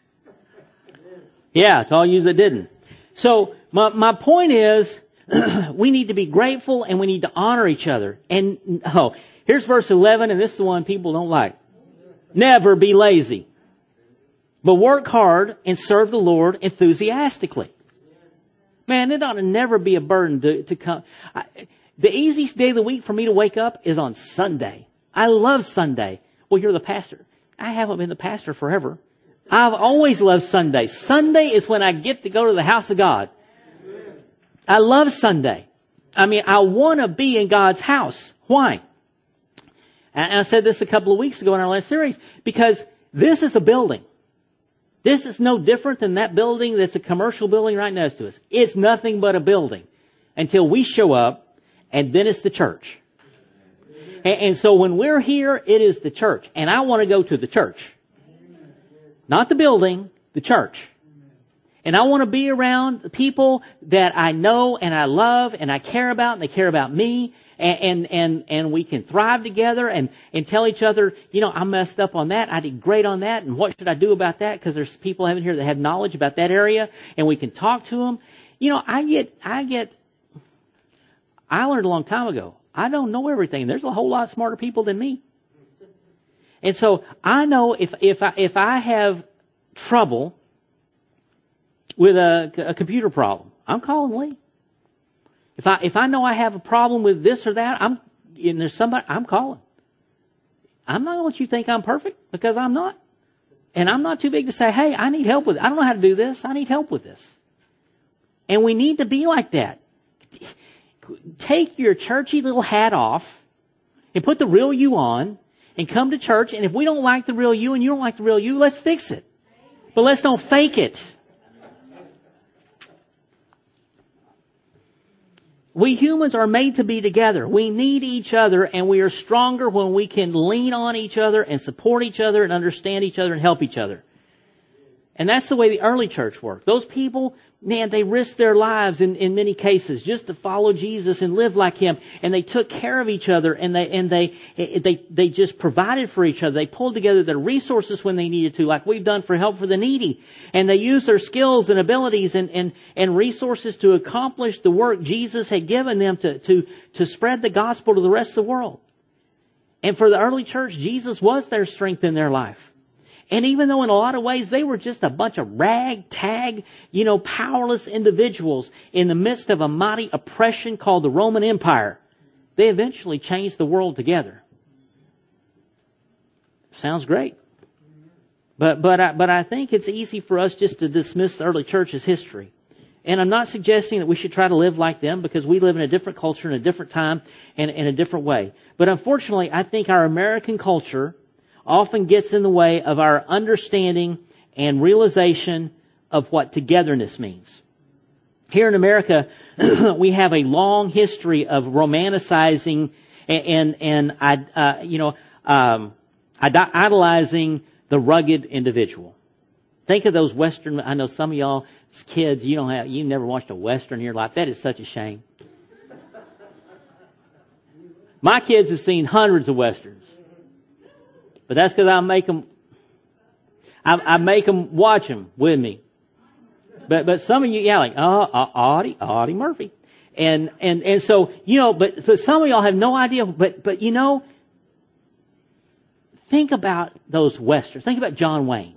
Yeah, to all you that didn't. So my point is, we need to be grateful and we need to honor each other. And here's verse 11, and this is the one people don't like. Never be lazy, but work hard and serve the Lord enthusiastically. Man, it ought to never be a burden to come. The easiest day of the week for me to wake up is on Sunday. I love Sunday. Well, you're the pastor. I haven't been the pastor forever. I've always loved Sunday. Sunday is when I get to go to the house of God. I love Sunday. I mean, I want to be in God's house. Why? And I said this a couple of weeks ago in our last series, because this is a building. This is no different than that building that's a commercial building right next to us. It's nothing but a building until we show up, and then it's the church. And so when we're here, it is the church. And I want to go to the church. Not the building, the church. And I want to be around the people that I know and I love and I care about and they care about me. And we can thrive together and tell each other, I messed up on that. I did great on that. And what should I do about that? Because there's people in here that have knowledge about that area and we can talk to them. I learned a long time ago. I don't know everything. There's a whole lot smarter people than me. And so I know if I have trouble with a computer problem, I'm calling Lee. If I know I have a problem with this or that, and there's somebody, I'm calling. I'm not going to let you think I'm perfect, because I'm not. And I'm not too big to say, hey, I need help with it. I don't know how to do this. I need help with this. And we need to be like that. Take your churchy little hat off and put the real you on and come to church. And if we don't like the real you and you don't like the real you, let's fix it. But let's don't fake it. We humans are made to be together. We need each other, and we are stronger when we can lean on each other and support each other and understand each other and help each other. And that's the way the early church worked. Those people, man, they risked their lives in many cases just to follow Jesus and live like Him. And they took care of each other, and they just provided for each other. They pulled together their resources when they needed to, like we've done for Help for the Needy. And they used their skills and abilities and resources to accomplish the work Jesus had given them to spread the gospel to the rest of the world. And for the early church, Jesus was their strength in their life. And even though in a lot of ways they were just a bunch of ragtag, powerless individuals in the midst of a mighty oppression called the Roman Empire, they eventually changed the world together. Sounds great. But I think it's easy for us just to dismiss the early church as history. And I'm not suggesting that we should try to live like them, because we live in a different culture, in a different time, and in a different way. But unfortunately, I think our American culture often gets in the way of our understanding and realization of what togetherness means. Here in America, we have a long history of romanticizing and idolizing the rugged individual. Think of those Western, I know some of y'all kids, you never watched a Western in your life. That is such a shame. My kids have seen hundreds of Westerns. But that's because I make them watch them with me. But some of you, Audie Murphy. And so, but some of y'all have no idea, but think about those Westerns. Think about John Wayne.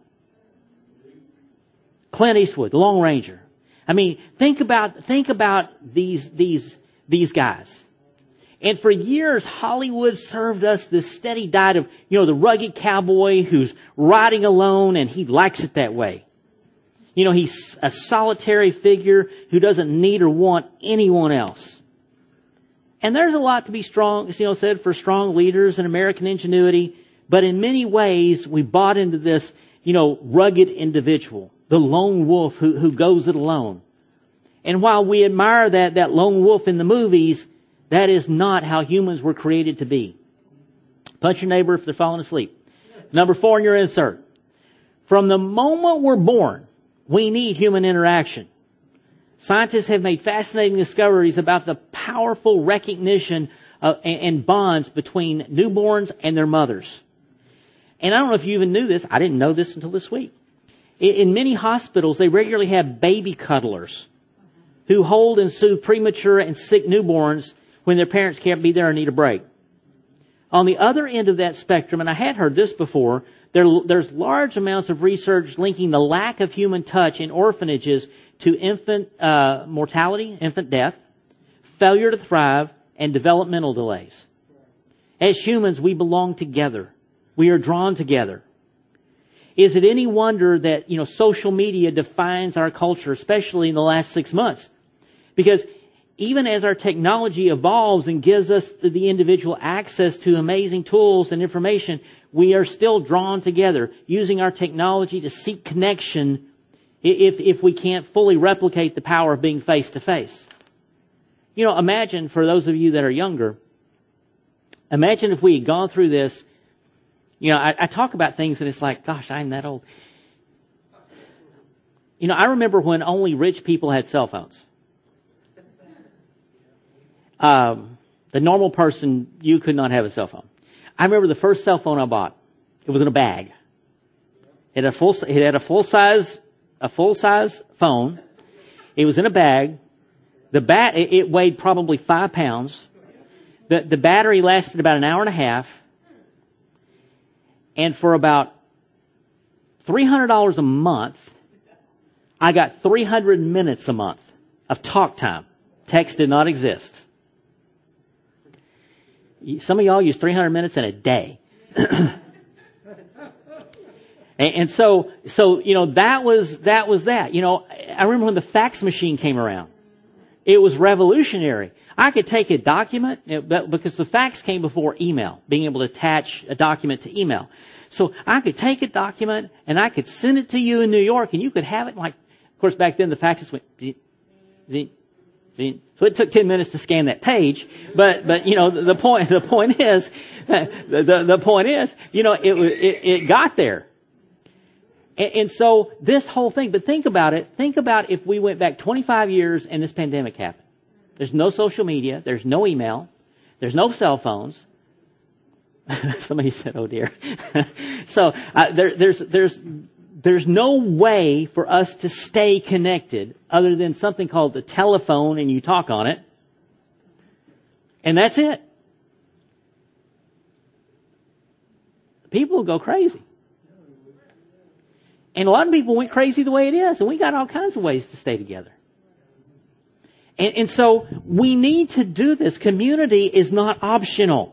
Clint Eastwood, the Lone Ranger. I mean, think about these guys. And for years, Hollywood served us this steady diet of, the rugged cowboy who's riding alone and he likes it that way. He's a solitary figure who doesn't need or want anyone else. And there's a lot to be said for strong leaders and American ingenuity. But in many ways, we bought into this, rugged individual, the lone wolf who goes it alone. And while we admire that lone wolf in the movies, that is not how humans were created to be. Punch your neighbor if they're falling asleep. Number 4 in your insert. From the moment we're born, we need human interaction. Scientists have made fascinating discoveries about the powerful recognition and bonds between newborns and their mothers. And I don't know if you even knew this. I didn't know this until this week. In many hospitals, they regularly have baby cuddlers who hold and soothe premature and sick newborns when their parents can't be there and need a break. On the other end of that spectrum, and I had heard this before, there's large amounts of research linking the lack of human touch in orphanages to infant mortality, infant death, failure to thrive, and developmental delays. As humans, we belong together. We are drawn together. Is it any wonder that, social media defines our culture, especially in the last 6 months? Because even as our technology evolves and gives us the individual access to amazing tools and information, we are still drawn together, using our technology to seek connection if we can't fully replicate the power of being face to face. Imagine, for those of you that are younger, imagine if we had gone through this. I talk about things and it's like, gosh, I'm that old. I remember when only rich people had cell phones. The normal person, you could not have a cell phone. I remember the first cell phone I bought. It was in a bag. It had a full size phone. It was in a bag. It weighed probably 5 pounds. The battery lasted about an hour and a half. And for about $300 a month, I got 300 minutes a month of talk time. Text did not exist. Some of y'all use 300 minutes in a day. and so that was that. I remember when the fax machine came around. It was revolutionary. I could take a document, because the fax came before email, being able to attach a document to email. So I could take a document and I could send it to you in New York and you could have it of course back then the faxes went, so it took 10 minutes to scan that page. But the point is, it got there. And so this whole thing, but think about if we went back 25 years and this pandemic happened. There's no social media. There's no email. There's no cell phones. Somebody said, "Oh dear." So there's no way for us to stay connected other than something called the telephone, and you talk on it, and that's it. People go crazy, and a lot of people went crazy the way it is, and we got all kinds of ways to stay together. And so we need to do this. Community is not optional.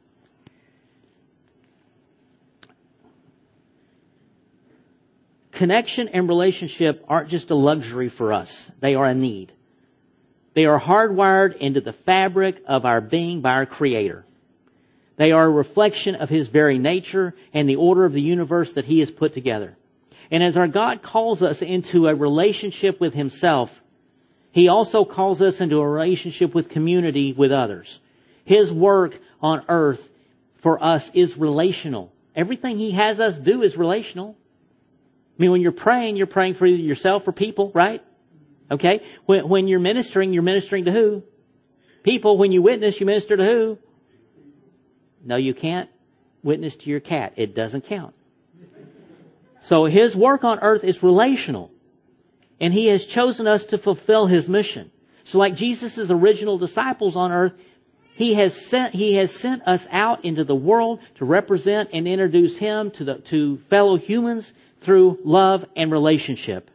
Connection and relationship aren't just a luxury for us. They are a need. They are hardwired into the fabric of our being by our Creator. They are a reflection of His very nature and the order of the universe that He has put together. And as our God calls us into a relationship with Himself, He also calls us into a relationship with community with others. His work on earth for us is relational. Everything He has us do is relational. I mean, when you're praying for either yourself or people, right? Okay? When you're ministering to who? People. When you witness, you minister to who? No, you can't witness to your cat. It doesn't count. So His work on earth is relational. And He has chosen us to fulfill His mission. So like Jesus' original disciples on earth, He has sent us out into the world to represent and introduce Him to fellow humans through love and relationship.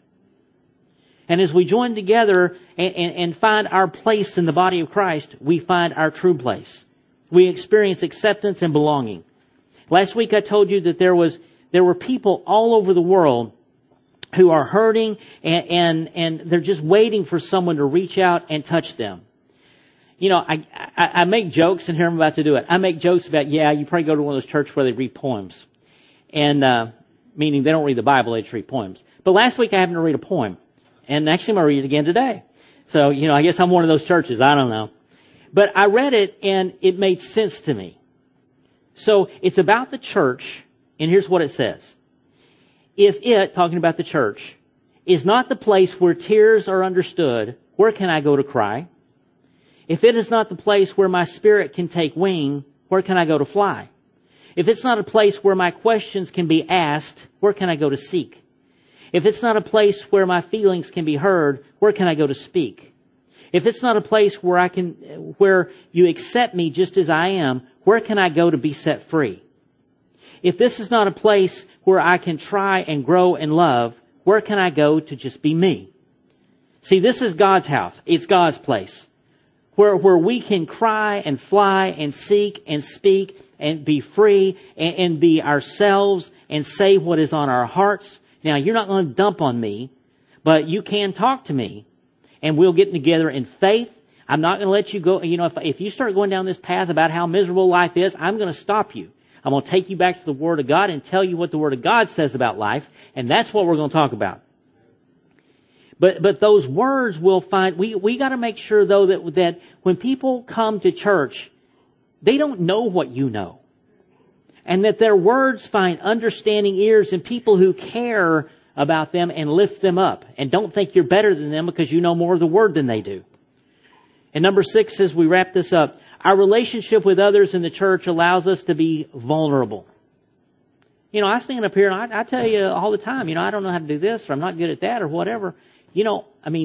And as we join together and find our place in the body of Christ, we find our true place. We experience acceptance and belonging. Last week I told you that there were people all over the world who are hurting and they're just waiting for someone to reach out and touch them. You know, I make jokes, and here I'm about to do it. I make jokes about, you probably go to one of those churches where they read poems. And, meaning they don't read the Bible, they just read poems. But last week I happened to read a poem. And actually I'm going to read it again today. So, I guess I'm one of those churches. I don't know. But I read it and it made sense to me. So it's about the church, and here's what it says. If it, talking about the church, is not the place where tears are understood, where can I go to cry? If it is not the place where my spirit can take wing, where can I go to fly? If it's not a place where my questions can be asked, where can I go to seek? If it's not a place where my feelings can be heard, where can I go to speak? If it's not a place where you accept me just as I am, where can I go to be set free? If this is not a place where I can try and grow and love, where can I go to just be me? See, this is God's house. It's God's place. Where we can cry and fly and seek and speak and be free and be ourselves and say what is on our hearts. Now, you're not going to dump on me, but you can talk to me, and we'll get together in faith. I'm not going to let you go. If you start going down this path about how miserable life is, I'm going to stop you. I'm going to take you back to the Word of God and tell you what the Word of God says about life, and that's what we're going to talk about. But those words we'll find, we got to make sure though that when people come to church, they don't know what you know. And that their words find understanding ears and people who care about them and lift them up. And don't think you're better than them because you know more of the Word than they do. And number 6, as we wrap this up, our relationship with others in the church allows us to be vulnerable. I stand up here and I tell you all the time, I don't know how to do this, or I'm not good at that, or whatever. We're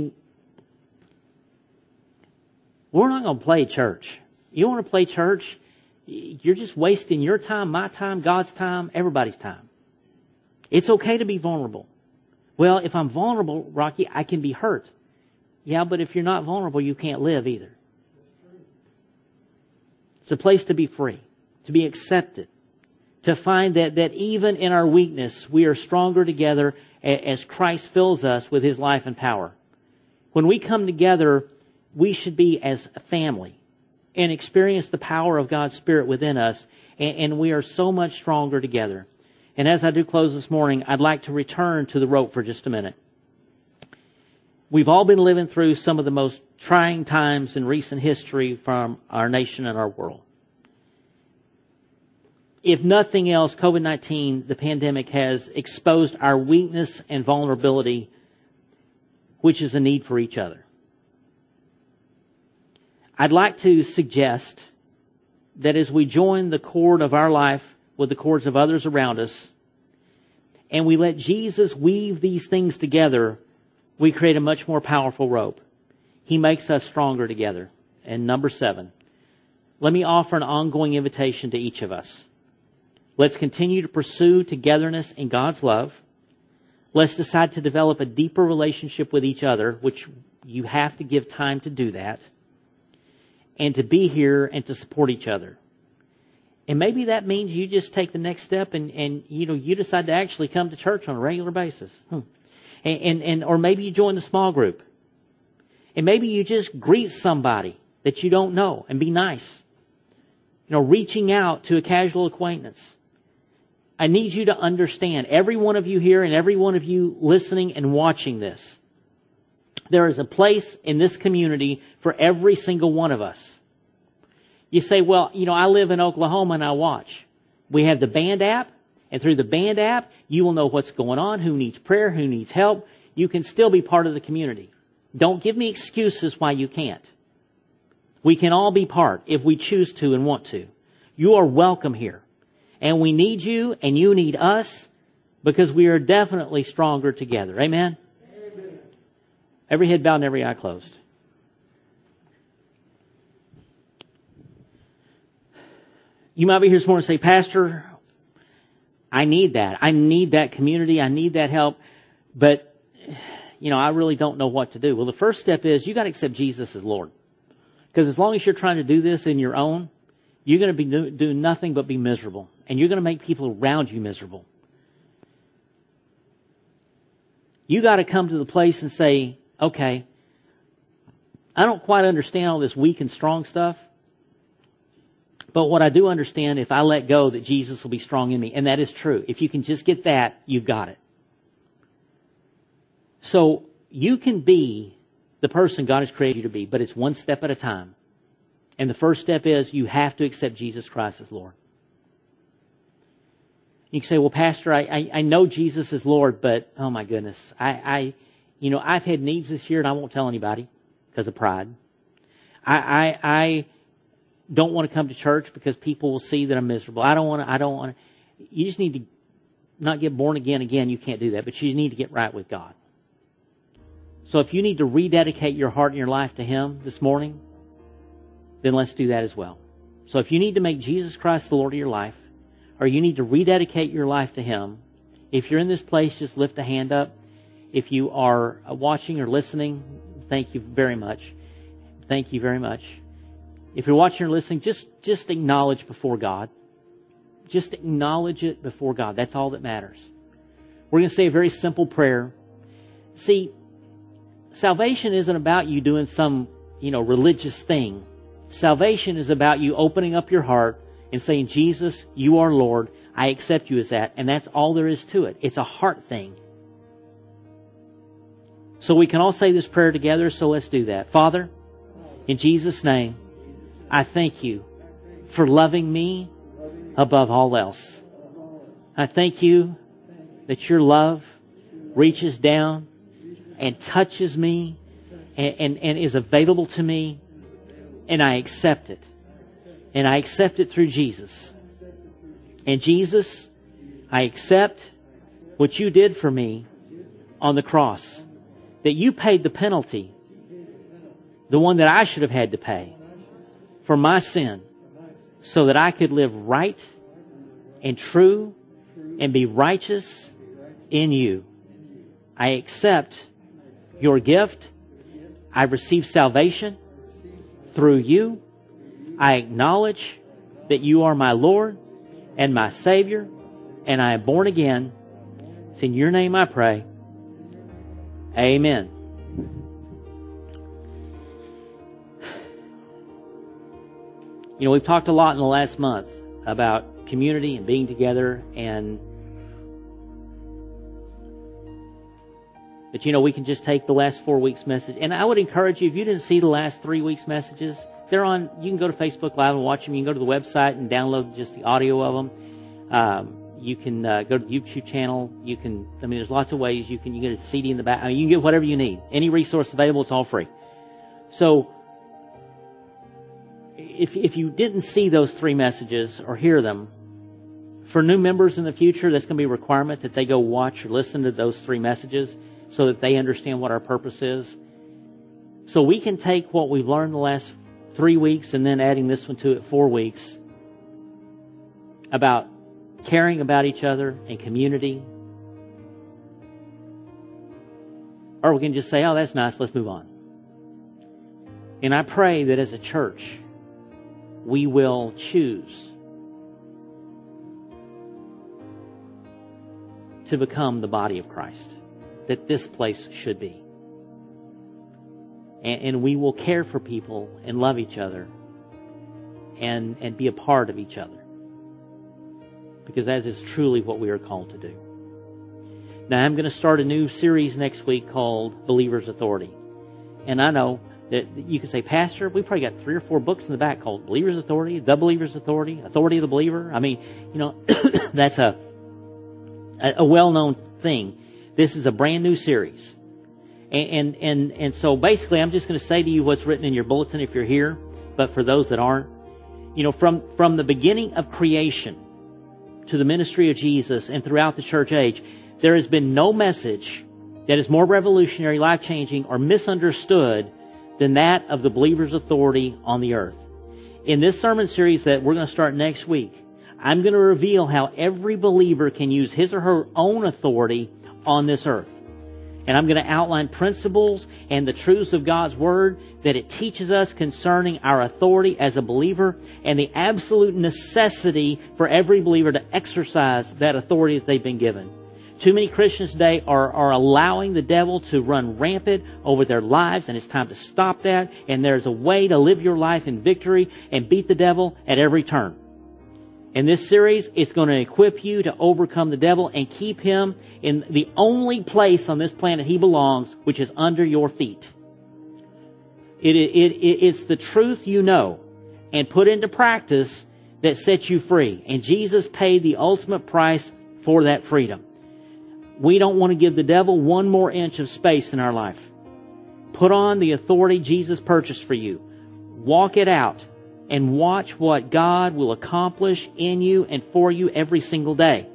not going to play church. You want to play church? You're just wasting your time, my time, God's time, everybody's time. It's okay to be vulnerable. Well, if I'm vulnerable, Rocky, I can be hurt. Yeah, but if you're not vulnerable, you can't live either. It's a place to be free, to be accepted, to find that even in our weakness, we are stronger together as Christ fills us with His life and power. When we come together, we should be as a family and experience the power of God's Spirit within us, and we are so much stronger together. And as I do close this morning, I'd like to return to the rope for just a minute. We've all been living through some of the most trying times in recent history from our nation and our world. If nothing else, COVID-19, the pandemic, has exposed our weakness and vulnerability, which is a need for each other. I'd like to suggest that as we join the cord of our life with the cords of others around us, and we let Jesus weave these things together, we create a much more powerful rope. He makes us stronger together. And number 7, let me offer an ongoing invitation to each of us. Let's continue to pursue togetherness in God's love. Let's decide to develop a deeper relationship with each other, which you have to give time to do that, and to be here and to support each other. And maybe that means you just take the next step and you decide to actually come to church on a regular basis. Or maybe you join the small group. And maybe you just greet somebody that you don't know and be nice. Reaching out to a casual acquaintance. I need you to understand, every one of you here and every one of you listening and watching this, there is a place in this community for every single one of us. You say, well, I live in Oklahoma and I watch. We have the Band app, And through the Band app, you will know what's going on, who needs prayer, who needs help. You can still be part of the community. Don't give me excuses why you can't. We can all be part if we choose to and want to. You are welcome here. And we need you and you need us because we are definitely stronger together. Amen? Amen. Every head bowed and every eye closed. You might be here this morning and say, Pastor, I need that. I need that community. I need that help. But, I really don't know what to do. Well, the first step is you got to accept Jesus as Lord. Because as long as you're trying to do this in your own, you're going to be doing nothing but be miserable. And you're going to make people around you miserable. You got to come to the place and say, okay, I don't quite understand all this weak and strong stuff. But what I do understand, if I let go, that Jesus will be strong in me. And that is true. If you can just get that, you've got it. So you can be the person God has created you to be, but it's one step at a time. And the first step is you have to accept Jesus Christ as Lord. You can say, well, Pastor, I know Jesus is Lord, but oh my goodness, I've had needs this year and I won't tell anybody because of pride. I don't want to come to church because people will see that I'm miserable. I don't want to. You just need to not get born again. You can't do that, but you need to get right with God. So if you need to rededicate your heart and your life to Him this morning, then let's do that as well. So if you need to make Jesus Christ the Lord of your life, or you need to rededicate your life to Him, if you're in this place, just lift a hand up. If you are watching or listening, thank you very much. Thank you very much. If you're watching or listening, just acknowledge before God. Just acknowledge it before God. That's all that matters. We're going to say a very simple prayer. See, salvation isn't about you doing some, religious thing. Salvation is about you opening up your heart and saying, Jesus, you are Lord. I accept you as that. And that's all there is to it. It's a heart thing. So we can all say this prayer together, so let's do that. Father, in Jesus' name, I thank you for loving me above all else. I thank you that your love reaches down and touches me and is available to me, and I accept it. And I accept it through Jesus. And Jesus, I accept what you did for me on the cross. That you paid the penalty, the one that I should have had to pay for my sin, so that I could live right and true and be righteous in you. I accept your gift. I receive salvation through you. I acknowledge that you are my Lord and my Savior, and I am born again. It's in your name I pray. Amen. We've talked a lot in the last month about community and being together, but we can just take the last 4 weeks' message. And I would encourage you, if you didn't see the last 3 weeks' messages, they're on. You can go to Facebook Live and watch them. You can go to the website and download just the audio of them. You can go to the YouTube channel. There's lots of ways. You can get a CD in the back. You can get whatever you need. Any resource available, it's all free. So, if you didn't see those 3 messages or hear them, for new members in the future, that's going to be a requirement that they go watch or listen to those 3 messages so that they understand what our purpose is. So we can take what we've learned the last 3 weeks and then adding this one to it 4 weeks about caring about each other and community. Or we can just say, oh, that's nice, let's move on. And I pray that as a church, we will choose to become the body of Christ that this place should be. And we will care for people and love each other and be a part of each other. Because that is truly what we are called to do. Now, I'm going to start a new series next week called Believer's Authority. And I know that you can say, Pastor, we probably got 3 or 4 books in the back called Believer's Authority, The Believer's Authority, Authority of the Believer. I mean, that's a a well-known thing. This is a brand new series. And so basically I'm just going to say to you what's written in your bulletin if you're here, but for those that aren't, from the beginning of creation to the ministry of Jesus and throughout the church age, there has been no message that is more revolutionary, life-changing, or misunderstood than that of the believer's authority on the earth. In this sermon series that we're going to start next week, I'm going to reveal how every believer can use his or her own authority on this earth. And I'm going to outline principles and the truths of God's Word that it teaches us concerning our authority as a believer and the absolute necessity for every believer to exercise that authority that they've been given. Too many Christians today are allowing the devil to run rampant over their lives, and it's time to stop that. And there's a way to live your life in victory and beat the devil at every turn. In this series, it's going to equip you to overcome the devil and keep him in the only place on this planet he belongs, which is under your feet. It's the truth you know and put into practice that sets you free. And Jesus paid the ultimate price for that freedom. We don't want to give the devil one more inch of space in our life. Put on the authority Jesus purchased for you. Walk it out. And watch what God will accomplish in you and for you every single day.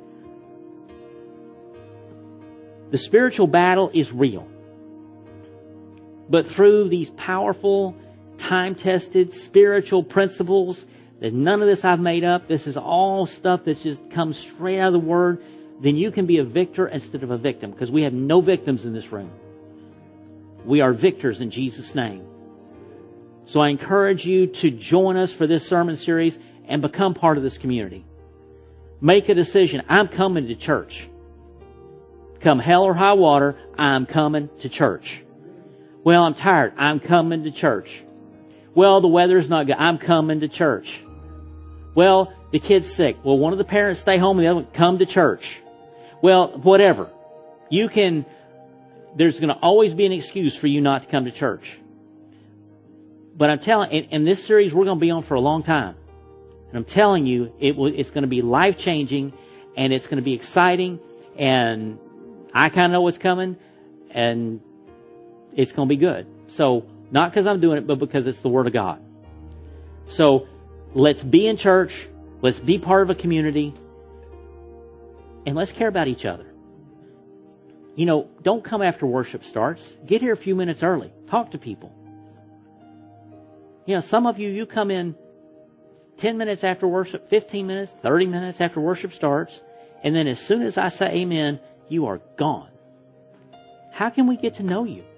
The spiritual battle is real. But through these powerful, time-tested spiritual principles, that none of this I've made up, this is all stuff that's just comes straight out of the Word, then you can be a victor instead of a victim, because we have no victims in this room. We are victors in Jesus' name. So I encourage you to join us for this sermon series and become part of this community. Make a decision. I'm coming to church. Come hell or high water, I'm coming to church. Well, I'm tired. I'm coming to church. Well, the weather's not good. I'm coming to church. Well, the kid's sick. Well, one of the parents stay home and the other one come to church. Well, whatever. There's going to always be an excuse for you not to come to church. But I'm telling, in this series we're going to be on for a long time. And I'm telling you, it's going to be life-changing, and it's going to be exciting, and I kind of know what's coming, and it's going to be good. So, not because I'm doing it, but because it's the Word of God. So, let's be in church, let's be part of a community, and let's care about each other. Don't come after worship starts. Get here a few minutes early. Talk to people. Some of you come in 10 minutes after worship, 15 minutes, 30 minutes after worship starts, and then as soon as I say amen, you are gone. How can we get to know you?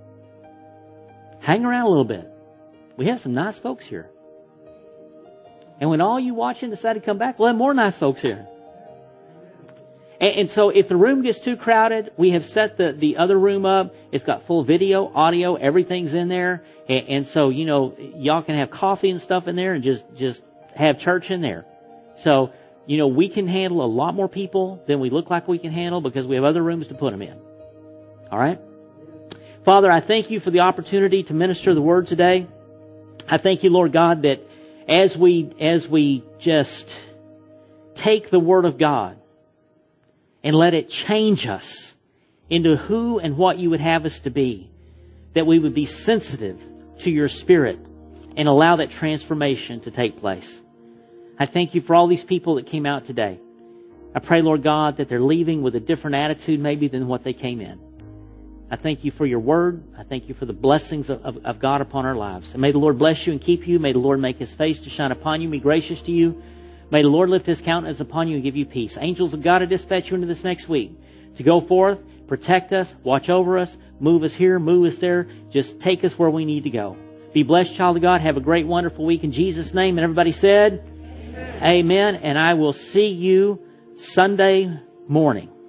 Hang around a little bit. We have some nice folks here. And when all you watching decide to come back, we'll have more nice folks here. And so if the room gets too crowded, we have set the other room up. It's got full video, audio, everything's in there. And so, y'all can have coffee and stuff in there and just have church in there. So, we can handle a lot more people than we look like we can handle because we have other rooms to put them in. All right? Father, I thank you for the opportunity to minister the Word today. I thank you, Lord God, that as we just take the Word of God and let it change us into who and what you would have us to be, that we would be sensitive to your Spirit and allow that transformation to take place. I thank you for all these people that came out today. I pray, Lord God, that they're leaving with a different attitude maybe than what they came in. I thank you for your Word. I thank you for the blessings of God upon our lives. And may the Lord bless you and keep you. May the Lord make His face to shine upon you, be gracious to you. May the Lord lift His countenance upon you and give you peace. Angels of God, I dispatch you into this next week to go forth, protect us, watch over us, move us here, move us there. Just take us where we need to go. Be blessed, child of God. Have a great, wonderful week in Jesus' name. And everybody said, Amen. Amen. And I will see you Sunday morning.